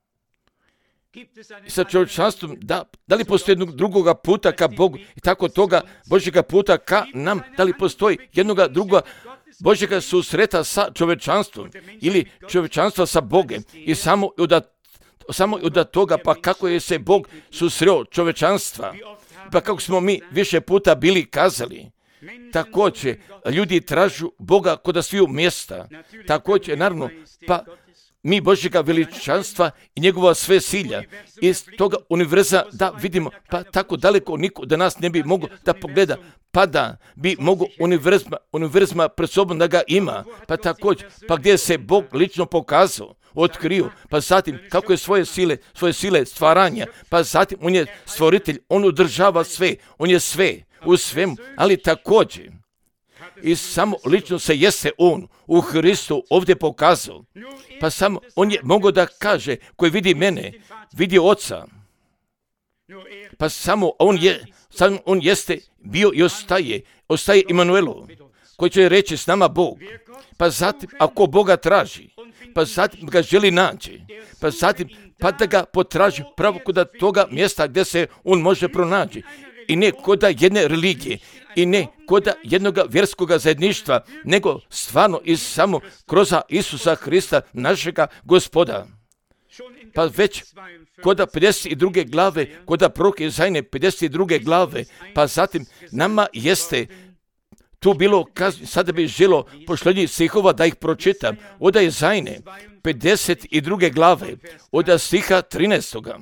I sa čovječanstvom, da li postoji jednog drugoga puta ka Bogu i tako toga Božjega puta ka nam, da li postoji jednoga drugoga Božjega susreta sa čovječanstvom ili čovječanstva sa Bogom i samo od toga, pa kako je se Bog susreo čovječanstva, pa kako smo mi više puta bili kazali. Također, ljudi tražu Boga kod sviju mjesta. Također, naravno, pa mi Božjega veličanstva i njegova sve silja iz toga univerza da vidimo, pa tako daleko niko da nas ne bi mogao da pogleda, pa da bi mogao univerzma pred sobom da ga ima, pa također, pa gdje se Bog lično pokazao, otkrio, pa zatim kako je svoje sile stvaranja, pa zatim on je stvoritelj, on održava sve, on je sve u svemu, ali također i samo lično se jeste on u Hristu ovdje pokazao. Pa samo on je mogao da kaže, koji vidi mene, vidi Oca. Pa samo on jeste bio i ostaje Imanuelu, koji će reći s nama Bog. Pa zatim, ako Boga traži, pa zatim ga želi naći, pa zatim pa da ga potraži pravo kod toga mjesta gdje se on može pronaći. I ne kod jedne religije, i ne kod jednog vjerskog zajedništva, nego stvarno i samo kroz Isusa Hrista, našega Gospoda. Pa već kod 52. glave, kod proroka Izajne 52. glave, pa zatim nama jeste tu bilo, sada bi želo pošlednjih stihova da ih pročitam, od Izajne 52. glave, od stiha 13.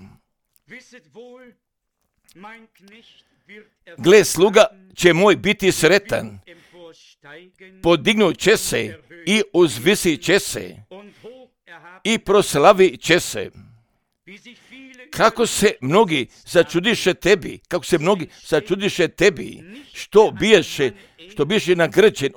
Gle, sluga će moj biti sretan, podignut će se i uzvisit će se i proslavit će se. Kako se mnogi začudiše tebi, što biješe nagrđen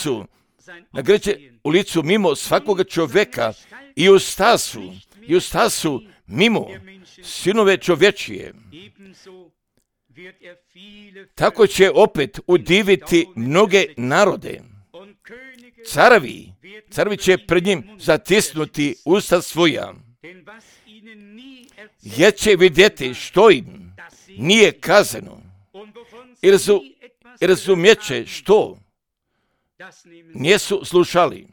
u licu mimo svakoga čovjeka i u stasu mimo sinove čovječije. Tako će opet udiviti mnoge narode. Carevi će pred njim zatisnuti usta svoja, jer će vidjeti što im nije kazano. I razumjeće što nisu slušali.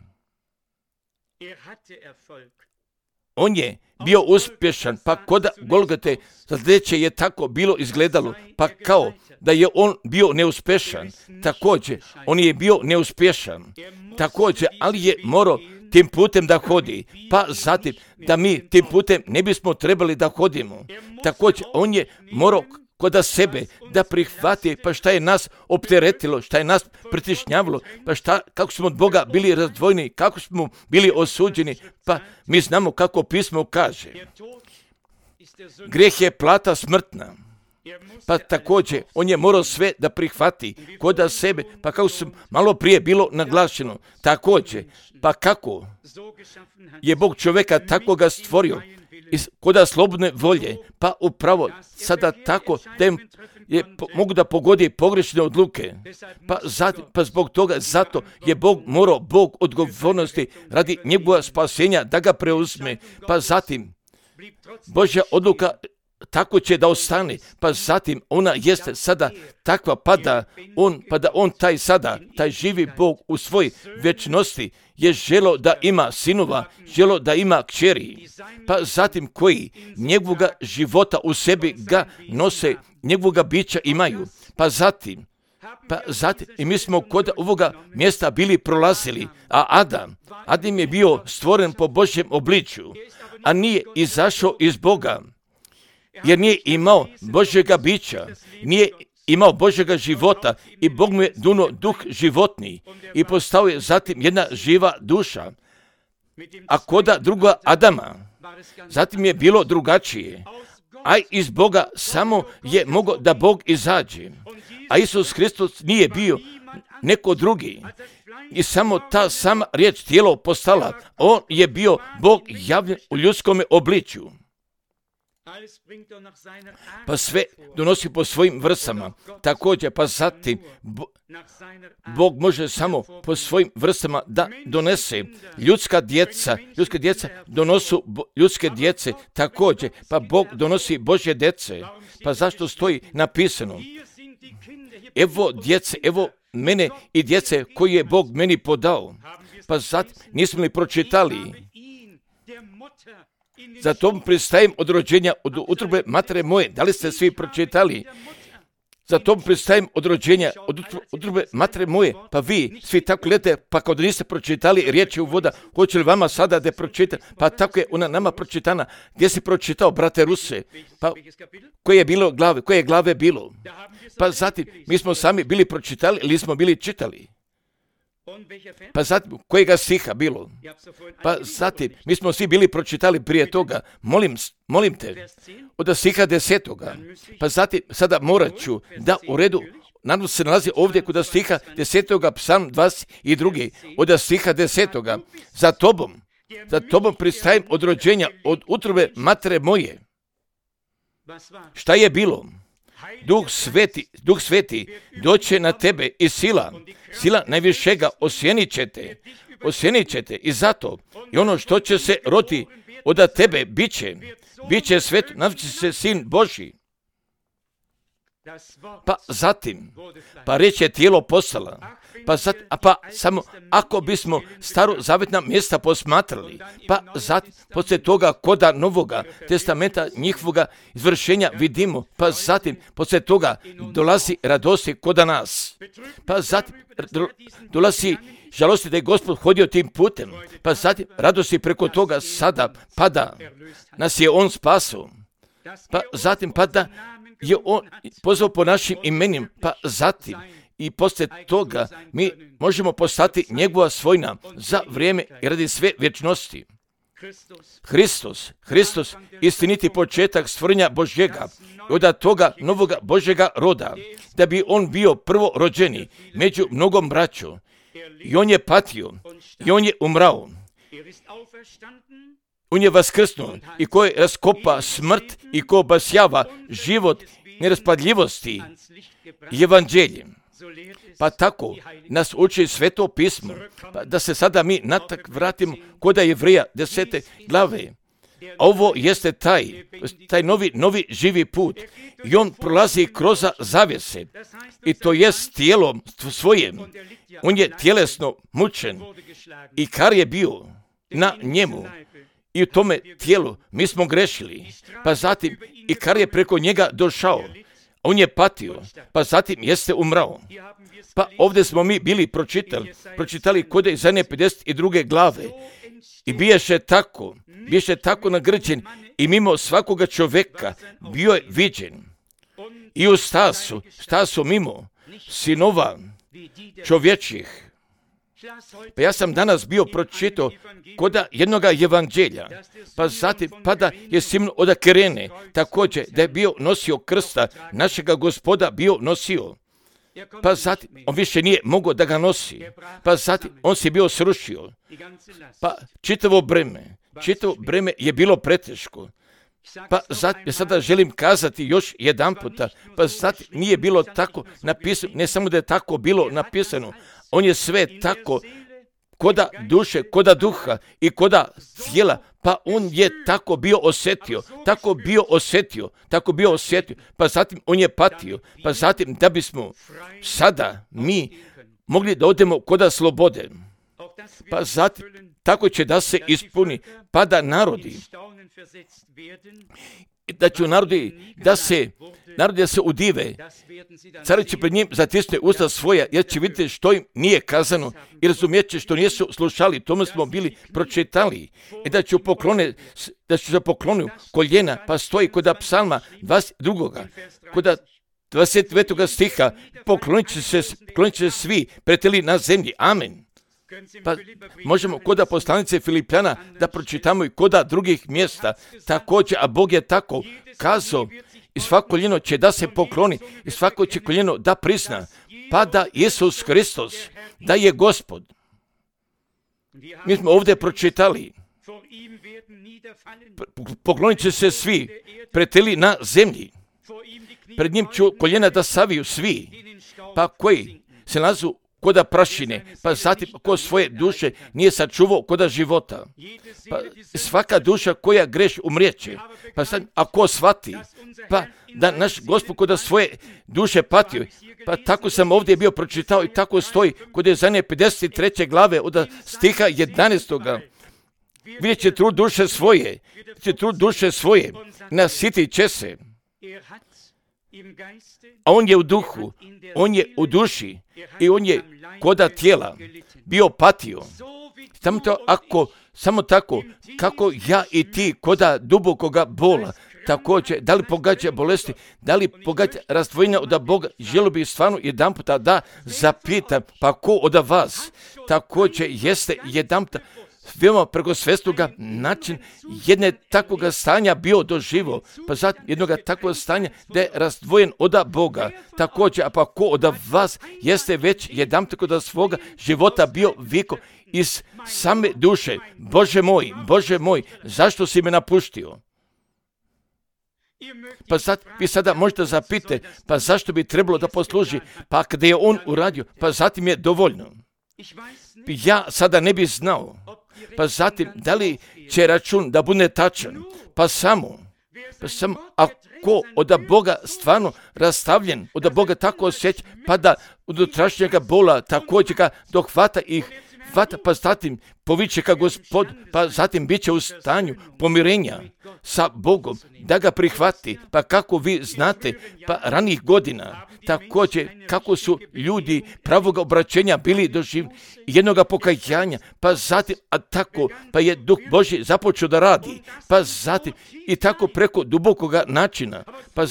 On je bio uspješan, pa kod Golgote sljedeće je tako bilo izgledalo, pa kao da je on bio neuspješan. Također, on je bio neuspješan. Također, ali je morao tim putem da hodi, pa zatim da mi tim putem ne bismo trebali da hodimo. Također, on je morao kod sebe da prihvati, pa šta je nas opteretilo, šta je nas pritišnjavalo, pa kako smo od Boga bili razdvojeni, kako smo bili osuđeni, pa mi znamo kako pismo kaže. Grijeh je plata smrtna. Pa također, on je morao sve da prihvati kod sebe, pa kako sam malo prije bilo naglašeno. Također, pa kako je Bog čovjeka tako ga stvorio, kod slobodne volje, pa upravo sada tako da mogu da pogodi pogrešne odluke. Pa zbog toga, zato je Bog morao, Bog odgovornosti radi njegova spasenja da ga preuzme. Pa zatim, Božja odluka tako će da ostane, pa zatim ona jeste sada takva, pa da on taj živi Bog u svoj vječnosti je želo da ima sinova, želo da ima kćeri, pa zatim koji njegovoga života u sebi ga nose, njegovoga bića imaju, pa zatim i mi smo kod ovoga mjesta bili prolazili, a Adam je bio stvoren po Božjem obličju, a nije izašao iz Boga, jer nije imao Božjega bića, nije imao Božjega života i Bog mu je duno duh životni i postao je zatim jedna živa duša. A koda druga Adama, zatim je bilo drugačije, a iz Boga samo je mogao da Bog izađe, a Isus Hristos nije bio neko drugi. I samo ta sama riječ tijelo postala, on je bio Bog javljen u ljudskom obličju. Pa sve donosi po svojim vrstama. Također, pa zatim Bog može samo po svojim vrstama da donese ljudska djeca donosu ljudske djece. Također, pa Bog donosi Božje djece. Pa zašto stoji napisano? Evo djece, evo mene i djece koje je Bog meni podao. Pa zatim nismo li pročitali? Zato pristajem od rođenja, od utrobe matere moje. Da li ste svi pročitali? Zato pristajem od rođenja, od utrobe matere moje. Pa vi svi tako gledate, pa kao da niste pročitali riječi u voda, hoće li vama sada da pročitam? Pa tako je ona nama pročitana. Gdje si pročitao, brate Ruse? Pa koje je glave bilo? Pa zatim, mi smo sami bili pročitali ili smo bili čitali? Pa zatim, kojega stiha bilo? Pa zatim, mi smo svi bili pročitali prije toga, molim te, od stiha 10. Pa zatim, sada morat ću da u redu, naravno se nalazi ovdje kod stiha 10. psalm 22. od stiha 10. Za tobom pristajem od rođenja, od utrobe matere moje. Šta je bilo? Duh sveti doće na tebe i sila najvišega osjenit ćete i zato i ono što će se rodi od tebe biće svet, nazvaće se sin Božji. Pa zatim, pa reč je tijelo postala, pa samo ako bismo starozavjetna mjesta posmatrali, pa zatim, poslije toga koda Novoga testamenta njihovoga izvršenja vidimo, pa zatim, poslije toga dolazi radosti koda nas, pa zatim dolazi žalosti da je Gospod hodio tim putem, pa zatim radosti preko toga sada pada, nas je On spasao, pa zatim pada je On pozvao po našim imenima, pa zatim i poslije toga mi možemo postati njegova svojina za vrijeme i radi sve vječnosti. Hristos, istiniti početak stvorenja Božjega, od toga novoga Božjega roda, da bi on bio prvorođeni među mnogom braćom. I on je patio, i on je umrao. On je vaskrsnuo i ko je raskopa smrt i ko obasjava život neraspadljivosti i evanđeljem. Pa tako nas uči Sveto pismo, pa da se sada mi natak vratimo kod Jevreja 10. glave. Ovo jeste taj novi živi put. I on prolazi kroz zavjese. I to jest tijelom svojim. On je tjelesno mučen. I kar je bio na njemu. I u tome tijelu mi smo grešili. Pa zatim i kar je preko njega došao. On je patio. Pa zatim jeste umrao. Pa ovdje smo mi bili pročitali kod Izaije 52. glave. I biješe tako nagrđen i mimo svakoga čovjeka bio je viđen. I u stasu mimo sinova čovječih. Pa ja sam danas bio pročitao koda jednoga evanđelja, pa zatim da je Simon od Kirene također da je bio nosio krsta, našega Gospoda bio nosio. Pa zatim on više nije mogao da ga nosi, pa zatim on se bio srušio. Pa čitavo breme je bilo preteško. Pa zatim, ja sada želim kazati još jedan puta, pa zatim nije bilo tako napisano, ne samo da je tako bilo napisano, on je sve tako, koda duše, koda duha i koda tijela, pa on je tako bio osjetio, pa zatim on je patio, pa zatim da bismo sada mi mogli da odemo koda slobode, pa zatim tako će da se ispuni, pa da narodi da se udive, car će pred njim zatisne usta svoja, jer će vidjeti što im nije kazano i razumijet će što nisu slušali, tome smo bili pročitali, i da će se poklonu koljena, pa stoji kod psalma 22. kod 29. stiha, poklonit će se svi preteli na zemlji, amen. Pa možemo koda poslanice Filipljana da pročitamo i koda drugih mjesta također, a Bog je tako kazao i svako koljeno će da se pokloni i svako će koljeno da prizna, pa da Isus Hristos da je Gospod. Mi smo ovdje pročitali, poklonit će se svi preteli na zemlji, pred njim ću koljena da saviju svi, pa koji se nalazu koda prašine, pa zatim ko svoje duše nije sačuvao koda života. Pa svaka duša koja greš umrijeće, pa sad ako shvati, pa da naš Gospod koda svoje duše patio, pa tako sam ovdje bio pročitao i tako stoji kod Izaije 53. glave od stiha 11. Vidjet će trud duše svoje, nasitit će se. A on je u duhu, on je u duši i on je koda tijela bio patio. Samo tako, kako ja i ti koda dubokoga bola, također, da li pogađa bolesti, da li pogađa razdvojenja od Boga, želio bih stvarno jedan puta da zapitam, pa ko od vas također jeste jedan puta veoma preko svestoga način jedne takvoga stanja bio doživo, pa zatim jednoga takvog stanja da je razdvojen od Boga. Također, a pa ko od vas jeste već jedan tako da svoga života bio viko iz same duše, Bože moj, zašto si me napuštio? Pa sad vi sada možete zapitati, pa zašto bi trebalo da posluži, pa kada je on uradio, pa zatim je dovoljno. Ja sada ne bih znao, pa zatim da li će račun da bude tačan, pa samo ako od Boga stvarno rastavljen, od Boga tako osjeća, pa da od unutrašnjega bola također ga dohvata ih, pa zatim poviće ka Gospod, pa zatim bit će u stanju pomirenja sa Bogom, da ga prihvati, pa kako vi znate, pa ranih godina, također kako su ljudi pravog obraćenja bili doživljeni, jednoga pokajanja, pa zatim, pa je Duh Božji započeo da radi, pa zatim, i tako preko dubokoga načina, pa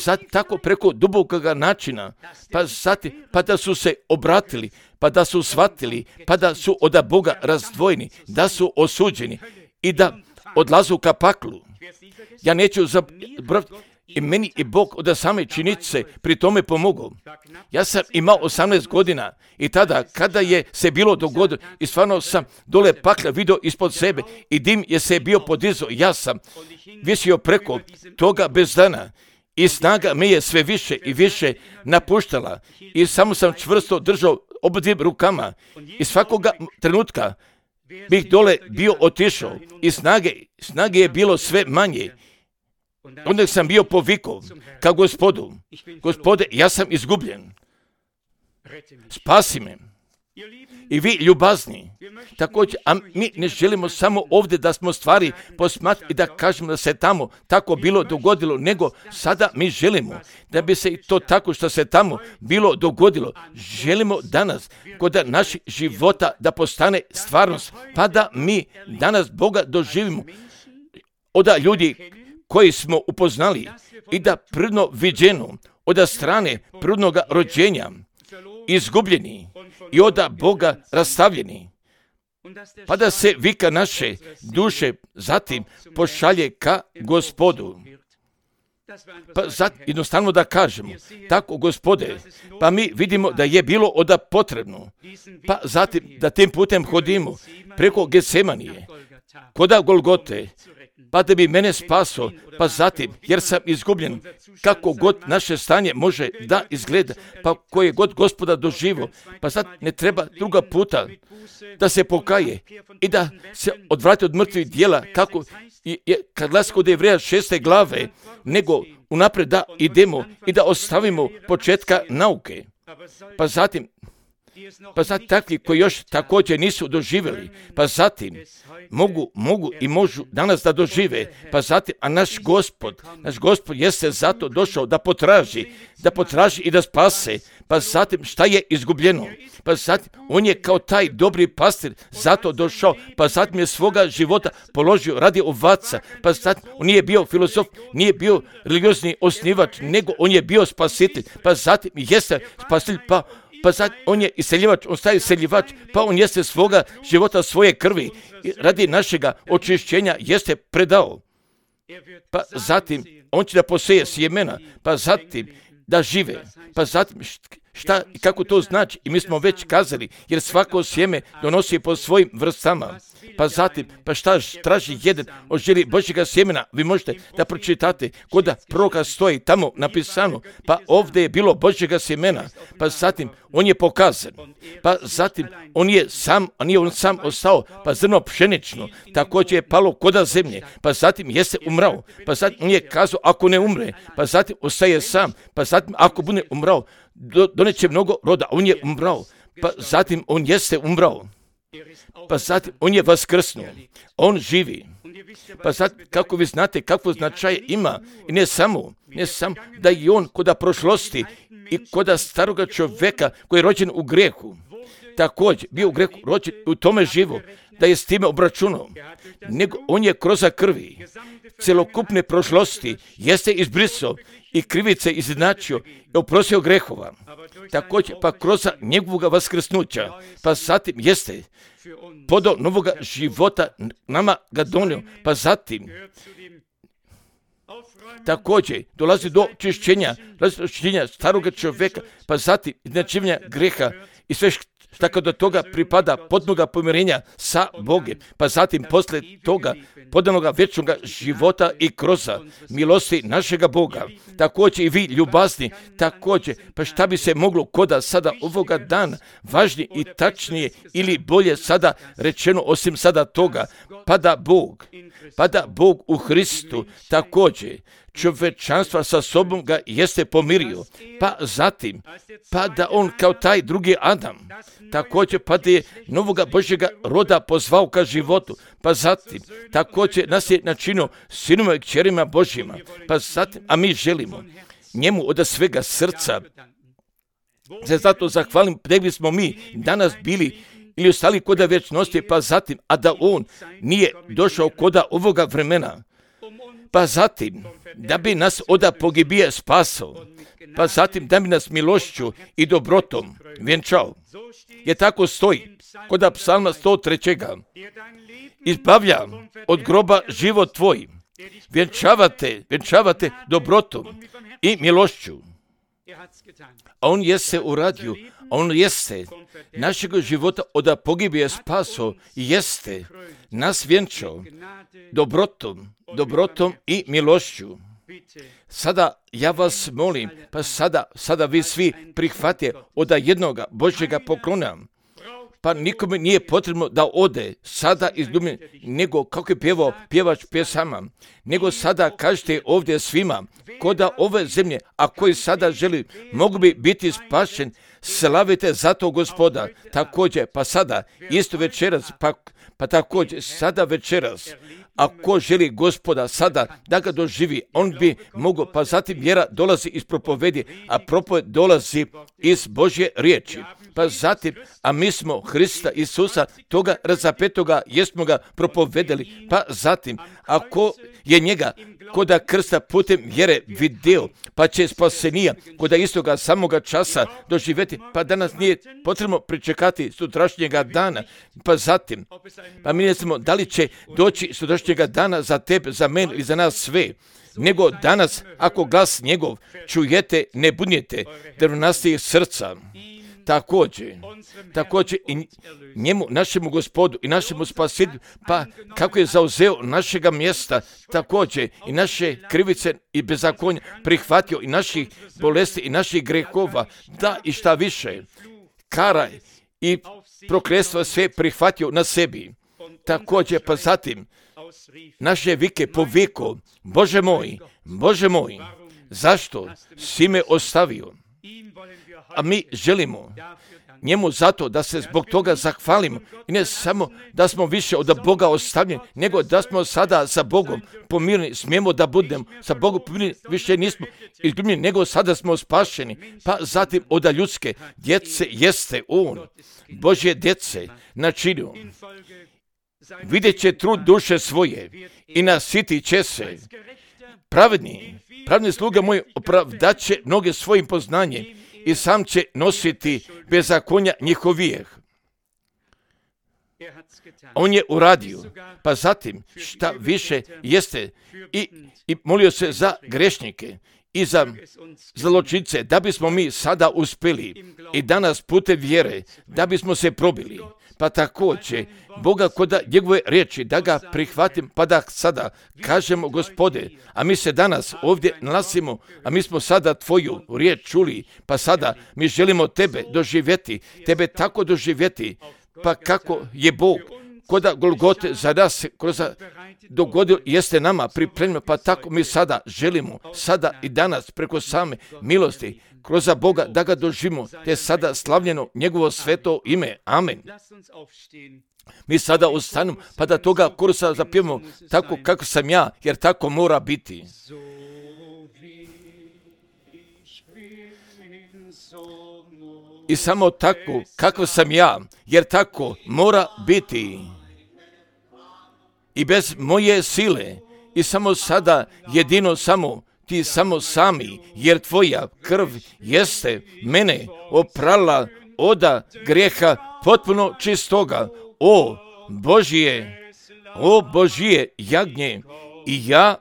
zatim, pa da su se obratili, pa da su shvatili, pa da su od Boga razdvojeni, da su osuđeni i da odlazu ka paklu. Ja neću zaboraviti, i meni i Bog od same činjenice pri tome pomogao. Ja sam imao 18 godina i tada kada je se bilo dogodilo i stvarno sam dole pakla vidio ispod sebe i dim je se bio podizao, ja sam visio preko toga bez dana i snaga me je sve više i više napuštala i samo sam čvrsto držao obadvim rukama i svakoga trenutka bih dole bio otišao i snage je bilo sve manje. Onda sam bio povikao ka Gospodu: Gospode, ja sam izgubljen, spasi me. I vi ljubazni, također, a mi ne želimo samo ovdje da smo stvari posmatrali i da kažemo da se tamo tako bilo dogodilo, nego sada mi želimo da bi se to tako što se tamo bilo dogodilo, želimo danas kod naših života da postane stvarnost, pa da mi danas Boga doživimo od ljudi koji smo upoznali i da prirodno viđeno od strane prirodnog rođenja izgubljeni i od Boga rastavljeni, pa da se vika naše duše zatim pošalje ka Gospodu. Pa jednostavno da kažemo, tako Gospode, pa mi vidimo da je bilo oda potrebno, pa zatim da tim putem hodimo preko Getsemanije, koda Golgote, pa da bi mene spaso, pa zatim, jer sam izgubljen, kako god naše stanje može da izgleda, pa koje god Gospoda doživo, pa sad ne treba druga puta da se pokaje i da se odvrati od mrtvih dijela, kako kad glasi kod Jevreja 6. glave, nego unaprijed da idemo i da ostavimo početka nauke. Pa zatim takvi koji još također nisu doživjeli, pa zatim mogu i možu danas da dožive, pa zatim, a naš Gospod jeste zato došao da potraži i da spase, pa zatim šta je izgubljeno, pa zatim on je kao taj dobri pastir zato došao, pa zatim je svoga života položio radi ovaca, pa zatim on nije bio filozof, nije bio religiozni osnivač, nego on je bio spasitelj, pa zatim jeste spasitelj, pa sad on je iseljivač, on staje iseljivač, pa on jeste svoga života, svoje krvi, radi našega očišćenja jeste predao. Pa zatim on će da poseje sjemena, pa zatim da žive, pa zatim šta i kako to znači, i mi smo već kazali, jer svako sjeme donosi po svojim vrstama, pa zatim, pa šta traži jedan od želi Božjega sjemena, vi možete da pročitate, koda proroka stoji tamo napisano, pa ovdje je bilo Božjega sjemena, pa zatim on je pokazan, pa zatim on je sam, a nije on sam ostao, pa zrno pšenično, također je palo koda zemlje, pa zatim jeste umrao, pa zatim on je kazao ako ne umre, pa zatim ostaje sam, pa zatim ako bude umrao, doneće mnogo roda, on je umrao, pa zatim on jeste umrao, pa zatim on je vaskrsnuo, on živi, pa zatim kako vi znate kakvo značaje ima, i ne samo da je on koda prošlosti i koda staroga čovjeka koji je rođen u grehu, također bio u grehu rođen u tome živo, da je s time obračunao, nego on je kroz krvi celokupne prošlosti jeste izbrisao i krivice izjednačio i oprostio grehova. Također, pa kroz njegovog vaskrsnuća, pa zatim jeste podao novoga života, nama ga donio, pa zatim također dolazi do očišćenja staroga čovjeka, pa zatim izjednačivanja greha i sve što do toga pripada potpunog pomirenja sa Bogom, pa zatim poslije toga podanoga vječnog života i kroz milosti našega Boga. Također i vi ljubazni, također, pa šta bi se moglo koda sada ovoga dana važnije i tačnije ili bolje sada rečeno osim sada toga, pa da Bog u Hristu također čovječanstva sa sobom ga jeste pomirio, pa zatim, pa da on kao taj drugi Adam, također pa da je novoga Božjega roda pozvao ka životu, pa zatim, također nas je načinio sinima i kćerima Božjima, pa zatim, a mi želimo njemu od svega srca se zato zahvalim, da bismo mi danas bili ili ostali koda vječnosti, pa zatim, a da on nije došao koda ovoga vremena, pa zatim, da bi nas od pogibije spasao, pa zatim da bi nas milošću i dobrotom vjenčao. Je tako stoji kod psalma 103. Izbavlja od groba život tvoj, vjenčavate dobrotom i milošću. A on jeste uradio, on jeste našeg života od pogibije spasao i jeste nas vjenčao dobrotom i milošću. Sada ja vas molim, pa sada vi svi prihvatite od jednoga Božjega poklona. pa nikome nije potrebno da ode sada izgubljen, nego kako je pjevao pjevač pjesama, nego sada kažete ovdje svima, ko da ove zemlje, a koji sada želi, mogu bi biti spašen, slavite zato Gospoda. Također, pa sada, isto večeras, pa također, sada večeras, a ko želi Gospoda sada da ga doživi, on bi mogao, pa zatim vjera dolazi iz propovedi, a propoved dolazi iz Božje riječi. Pa zatim, a mi smo Hrista Isusa, toga razapetoga, jesmo ga propovedali, pa zatim, ako je njega koda krsta putem vjere vidio, pa će spasenija koda istoga samoga časa doživjeti, pa danas nije potrebno pričekati sutrašnjega dana, pa zatim, pa mi ne znamo da li će doći sutrašnjega dana za tebe, za mene ili za nas sve, nego danas, ako glas njegov čujete, ne bunjete drvnastih srca. Također i njemu, našemu Gospodu i našemu Spasitelju, pa kako je zauzeo našega mjesta, također i naše krivice i bezakonja prihvatio i naših bolesti i naših grehova, da i šta više, kara i prokletstva sve prihvatio na sebi. Također pa zatim naše vike poviko, Bože moj, zašto si me ostavio? A mi želimo njemu zato da se zbog toga zahvalimo i ne samo da smo više od Boga ostavljeni, nego da smo sada sa Bogom pomireni, smijemo da budemo sa Bogom pomireni, više nismo izgubljeni, nego sada smo spašeni, pa zatim od ljudske djece jeste On, Božje djece načinio. Vidjet će trud duše svoje i nasitit će se. Pravedni sluga moj opravdaće mnoge svojim poznanjem i sam će nositi bezakonja njihovijeh. On je uradio, pa zatim šta više jeste i molio se za grešnike i za zločince, da bismo mi sada uspjeli i danas putem vjere, da bismo se probili. Pa također, Boga koda njegove riječi, da ga prihvatim, pa da sada kažemo Gospode, a mi se danas ovdje nalazimo, a mi smo sada tvoju riječ čuli, pa sada mi želimo tebe doživjeti, tebe tako doživjeti, pa kako je Bog koda Golgote za nas kroz dogodio jeste nama pripremljeno, pa tako mi sada želimo, sada i danas preko same milosti, kroz Boga da ga doživimo, te sada slavljeno njegovo sveto ime. Amen. Mi sada ustanemo, pa da toga kursa zapijemo tako kako sam ja, jer tako mora biti. I samo tako kako sam ja, jer tako mora biti. I bez moje sile, i samo sada jedino samo ti samo sami, jer tvoja krv jeste mene oprala oda grijeha potpuno čistoga. O Božije jagnje, i ja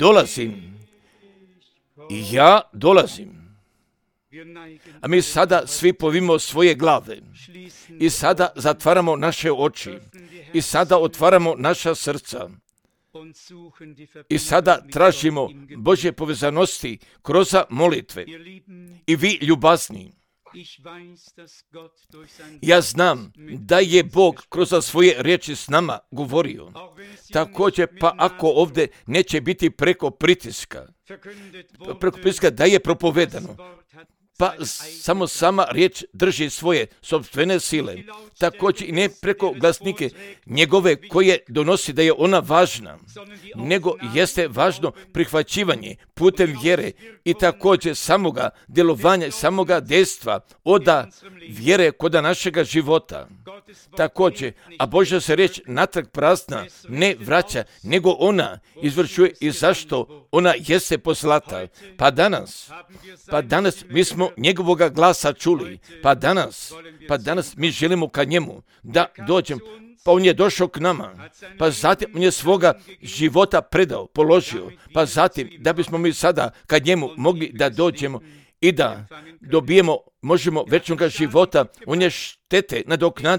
dolazim. A mi sada svi povimo svoje glave i sada zatvaramo naše oči i sada otvaramo naša srca i sada tražimo Božje povezanosti kroz molitve. I vi ljubazni, ja znam da je Bog kroz svoje riječi s nama govorio. Također, pa ako ovdje neće biti preko pritiska da je propovedano, pa samo sama riječ drži svoje sopstvene sile. Također i ne preko glasnike njegove koje donosi da je ona važna, nego jeste važno prihvaćivanje putem vjere i također samoga djelovanja, samoga dejstva oda vjere koda našega života. Također, a Božja se riječ natrag prazna ne vraća, nego ona izvršuje i zašto ona jeste poslata. Pa danas mi smo njegovoga glasa čuli, pa danas mi želimo ka njemu da dođemo. Pa on je došao k nama, pa zatim on je svoga života predao, položio, pa zatim da bismo mi sada ka njemu mogli da dođemo i da dobijemo, možemo večnoga života, on je štete nadoknadio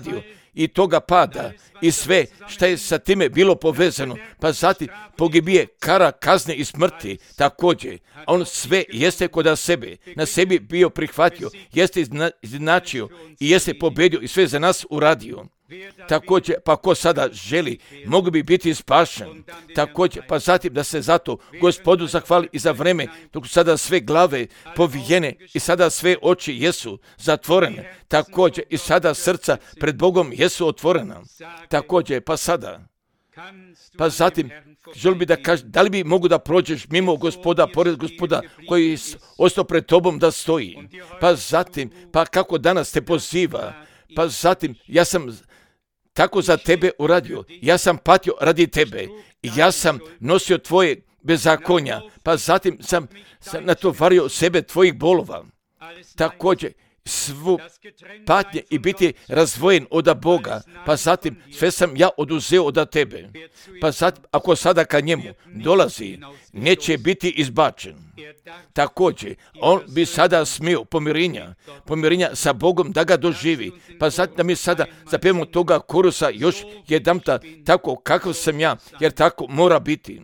i toga pada i sve što je sa time bilo povezano, pa zatim pogibije, kara, kazne i smrti također. A on sve jeste kod sebe, na sebi bio prihvatio, jeste izjednačio i jeste pobedio i sve za nas uradio. Također, pa ko sada želi, mogu bi biti spašen. Također, pa zatim da se zato Gospodu zahvali i za vreme dok sada sve glave povijene i sada sve oči jesu zatvorene. Također, i sada srca pred Bogom jesu otvorena. Također, pa sada, pa zatim, želim bi da kažem, da li bi mogu da prođeš mimo Gospoda, pored Gospoda koji ostao pred tobom da stoji. Pa zatim, pa kako danas te poziva, pa zatim, ja sam tako za tebe uradio, ja sam patio radi tebe i ja sam nosio tvoje bezakonja, pa zatim sam natovario sebe tvojih bolova. Također, svu patnje i biti razvojen od Boga, pa zatim sve sam ja oduzeo od tebe. Pa zatim, ako sada ka njemu dolazi, neće biti izbačen. Također, on bi sada smio pomirenja sa Bogom da ga doživi. Pa zatim da mi sada zapevamo toga korusa još jedanputa tako kakav sam ja, jer tako mora biti.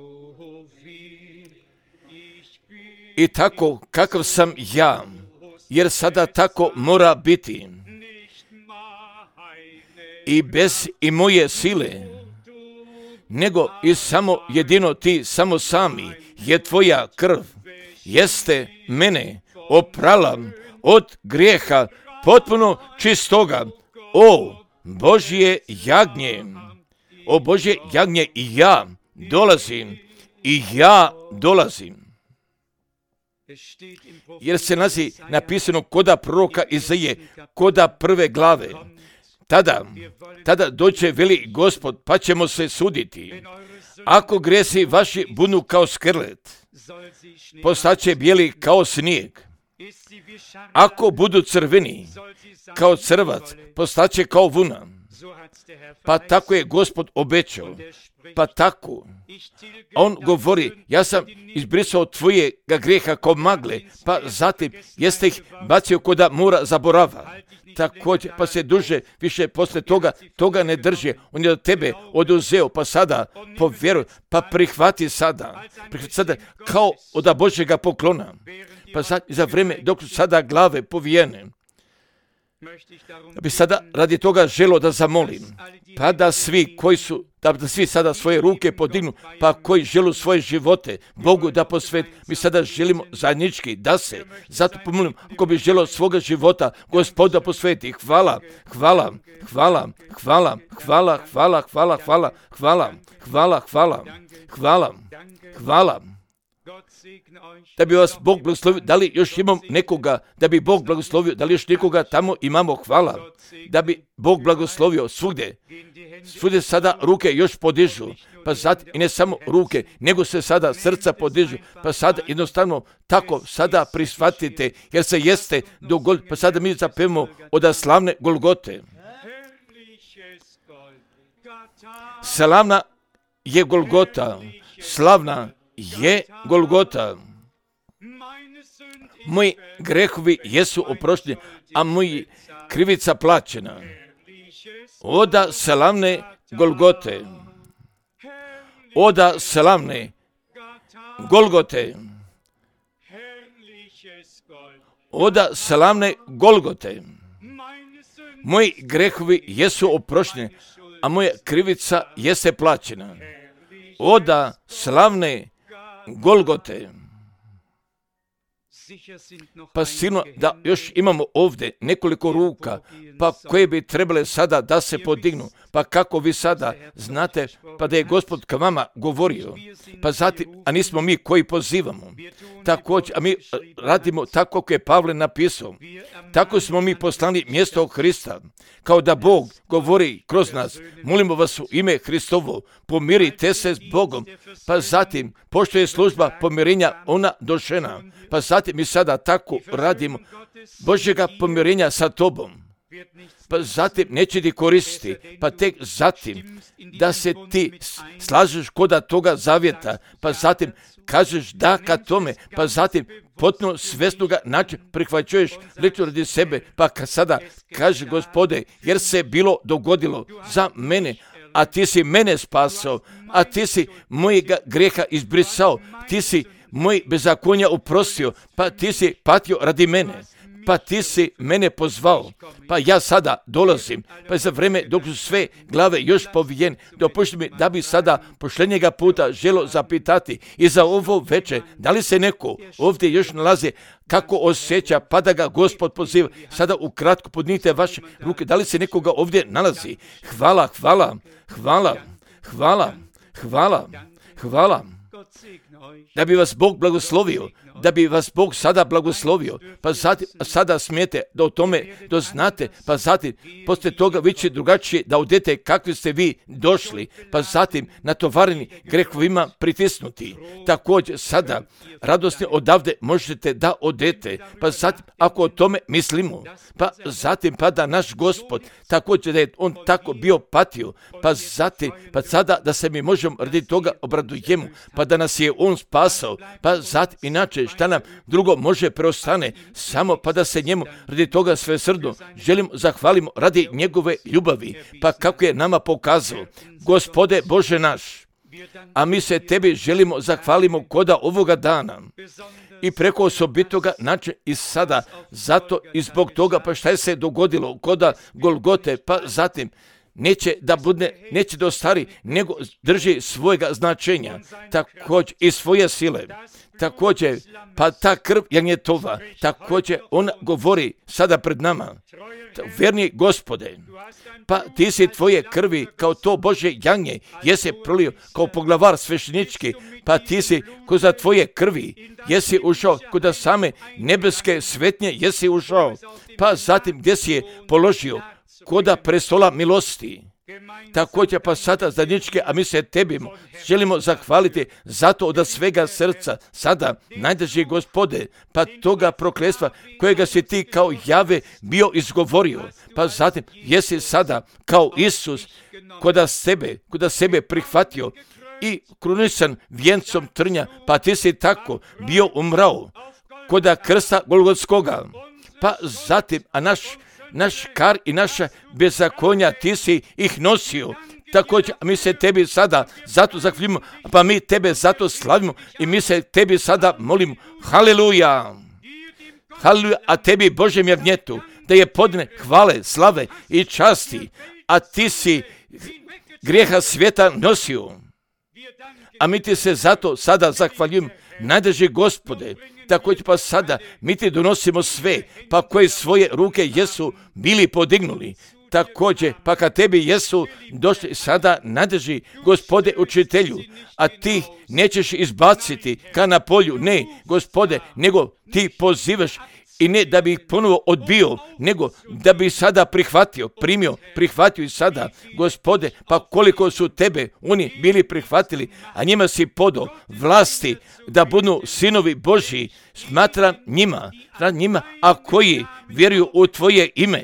I tako kakav sam ja, jer sada tako mora biti. I bez i moje sile, nego i samo jedino ti, samo sami, je tvoja krv, jeste mene oprala od grijeha potpuno čistoga. O Božje jagnje, o Božje jagnje, i ja dolazim. Jer se nalazi napisano koda proroka Izaije, koda 1. glave. Tada dođe veli Gospod, pa ćemo se suditi. Ako grijesi vaši budu kao skrlet, postaće bijeli kao snijeg. Ako budu crveni kao crvac, postaće kao vuna. Pa tako je Gospod obećao. Pa tako, on govori, ja sam izbrisao tvojega grijeha kao magle, pa zatim jeste ih bacio koda mora zaborava. Također, pa se duže više posle toga ne drži. On je od tebe oduzeo, pa sada povjeruj, pa prihvati sada kao od Božjega poklona. Pa za vrijeme dok su sada glave povijene, da bi sada radi toga želo da zamolim, pa da svi koji su, da svi sada svoje ruke podignu, pa koji želu svoje živote Bogu da posveti. Mi sada želimo zajednički da se, zato pomolim, ako bi želio svoga života Gospoda posveti. Hvala. Da bi vas Bog blagoslovio, da li još imam nekoga, da bi Bog blagoslovio, da li još nekoga tamo imamo, hvala. Da bi Bog blagoslovio svugdje sada ruke još podižu, pa sad i ne samo ruke, nego se sada srca podižu, pa sada jednostavno tako sada prihvatite, jer se jeste dogodilo, pa sada mi zapevamo od slavne Golgote. Slavna je Golgota, slavna je Golgota. Moji grehovi jesu oprošteni, a moji krivica plaćena. Oda slavne Golgote. Oda slavne Golgote. Oda slavne Golgote. Moji grehovi jesu oprošteni, a moja krivica jeste plaćena. Oda slavne Golgote. Pa sigurno da još imamo ovdje nekoliko ruka, pa koje bi trebale sada da se podignu. Pa kako vi sada znate, pa da je Gospod k vama govorio, pa zatim, a nismo mi koji pozivamo. Također, a mi radimo tako kako je Pavle napisao. Tako smo mi poslani mjesto Hrista, kao da Bog govori kroz nas. Molimo vas u ime Hristovo, pomirite se s Bogom, pa zatim, pošto je služba pomirenja ona došena, pa zatim mi sada tako radimo Božjega pomirenja sa tobom. pa zatim neće ti koristi, pa tek zatim da se ti slažeš kod toga zavjeta, pa zatim kažeš da ka tome, pa zatim potpuno svjesno ga način prihvaćuješ lično radi sebe, pa sada kaže Gospode, jer se bilo dogodilo za mene, a ti si mene spasao, a ti si mojega grijeha izbrisao, ti si moj bezakonja oprostio, pa ti si patio radi mene, pa ti si mene pozvao, pa ja sada dolazim, pa za vrijeme dok su sve glave još povijen, dopušti mi da bi sada pošljenjega puta želo zapitati i za ovo večer, da li se neko ovdje još nalazi, kako osjeća, pa da ga Gospod poziva, sada ukratko podnite vaše ruke, da li se nekoga ovdje nalazi? Hvala, hvala, hvala, hvala, hvala, hvala. Da bi vas Bog blagoslovio, da bi vas Bog sada blagoslovio, pa sada smijete da o tome doznate, pa zatim poslije toga vi će drugačije da odete kakvi ste vi došli, pa zatim natovareni grehovima pritisnuti. Također sada radosni odavde možete da odete, pa zatim ako o tome mislimo, pa zatim pa da naš Gospod također da je on tako bio patio, pa zatim pa sada da se mi možemo radi toga obradujemo, pa da nas je on spasao, pa zatim inače šta nam drugo može preostane, samo pa da se njemu radi toga svesrdno želimo zahvalimo radi njegove ljubavi, pa kako je nama pokazao. Gospode Bože naš, a mi se tebi želimo zahvalimo koda ovoga dana i preko osobitoga način i sada, zato i zbog toga pa šta je se dogodilo koda Golgote, pa zatim neće da ostari, nego drži svojega značenja, također i svoje sile. Također, pa ta krv jagnjetova, također ona govori sada pred nama. Vjerni Gospode, pa ti si tvoje krvi kao to Božje jagnje, jesi prolio kao poglavar sveštenički, pa ti si kod za tvoje krvi, jesi ušao kod same nebeske svetnje, jesi ušao, pa zatim gdje si je položio koda prestola milosti. Također pa sada zajedničke, a mi se tebi želimo zahvaliti zato od svega srca sada, najdrži Gospode, pa toga prokletstva kojega si ti kao Jave bio izgovorio, pa zatim jesi sada kao Isus koda sebe prihvatio i krunisan vijencom trnja, pa ti si tako bio umrao koda krsta Golgotskoga, pa zatim, a naš kar i naša bezakonja ti si ih nosio. Također, mi se tebi sada zato zahvaljujemo, pa mi tebe zato slavimo i mi se tebi sada molimo. Haleluja! Haleluja, a tebi Božjem jagnjetu, da je podne hvale, slave i časti, a ti si grijeha svijeta nosio. A mi ti se zato sada zahvaljujemo, najdrži Gospode. Također pa sada mi ti donosimo sve, pa koje svoje ruke jesu bili podignuli. Također pa kad tebi jesu došli sada najdrži Gospode učitelju, a ti nećeš izbaciti ka na polju, ne Gospode, nego ti pozivaš i ne da bi ih ponovo odbio, nego da bi sada prihvatio i sada, Gospode, pa koliko su tebe oni bili prihvatili, a njima si podao vlasti da budu sinovi Božji, smatra njima, a koji vjeruju u tvoje ime.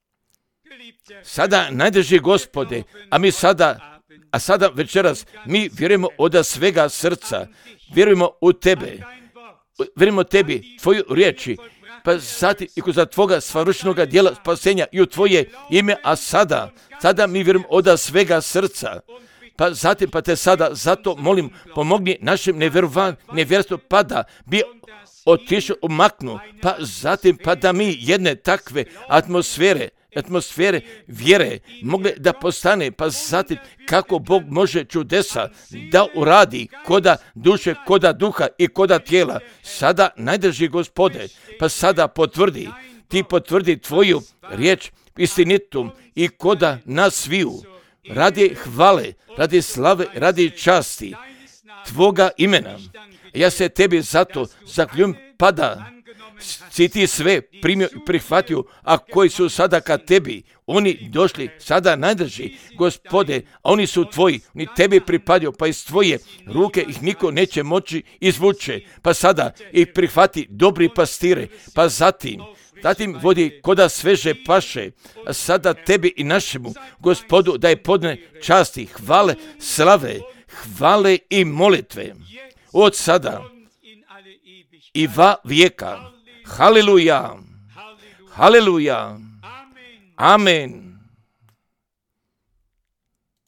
Sada najdrži Gospode, a sada večeras mi vjerujemo od svega srca, vjerujemo u tebe, vjerujemo tebi, tvoju riječi, pa zatim i kod tvoga svršenoga djela spasenja i u tvoje ime, a sada mi vjerujemo od svega srca. Pa zatim pa te sada zato molim, pomogni našem nevjerstvu, pa da bi otišao umaknu, pa zatim pa da mi jedne takve atmosfere vjere mogle da postane, pa zatim kako Bog može čudesa da uradi koda duše, koda duha i koda tijela. Sada najdrži Gospode, pa sada potvrdi tvoju riječ istinitom i koda nas sviju. Radi hvale, radi slave, radi časti tvoga imena. Ja se tebi zato zahvaljujem, pa da si ti sve primio i prihvatio, a koji su sada ka tebi, oni došli sada najdrži, Gospode, a oni su tvoji, oni tebi pripadaju, pa iz tvoje ruke ih niko neće moći izvuče, pa sada ih prihvati dobri pastire, pa zatim zatim vodi koda sveže paše, a sada tebi i našemu Gospodu da je podne časti, hvale, slave, hvale i molitve od sada i va vijeka. Haleluja, haleluja, amen.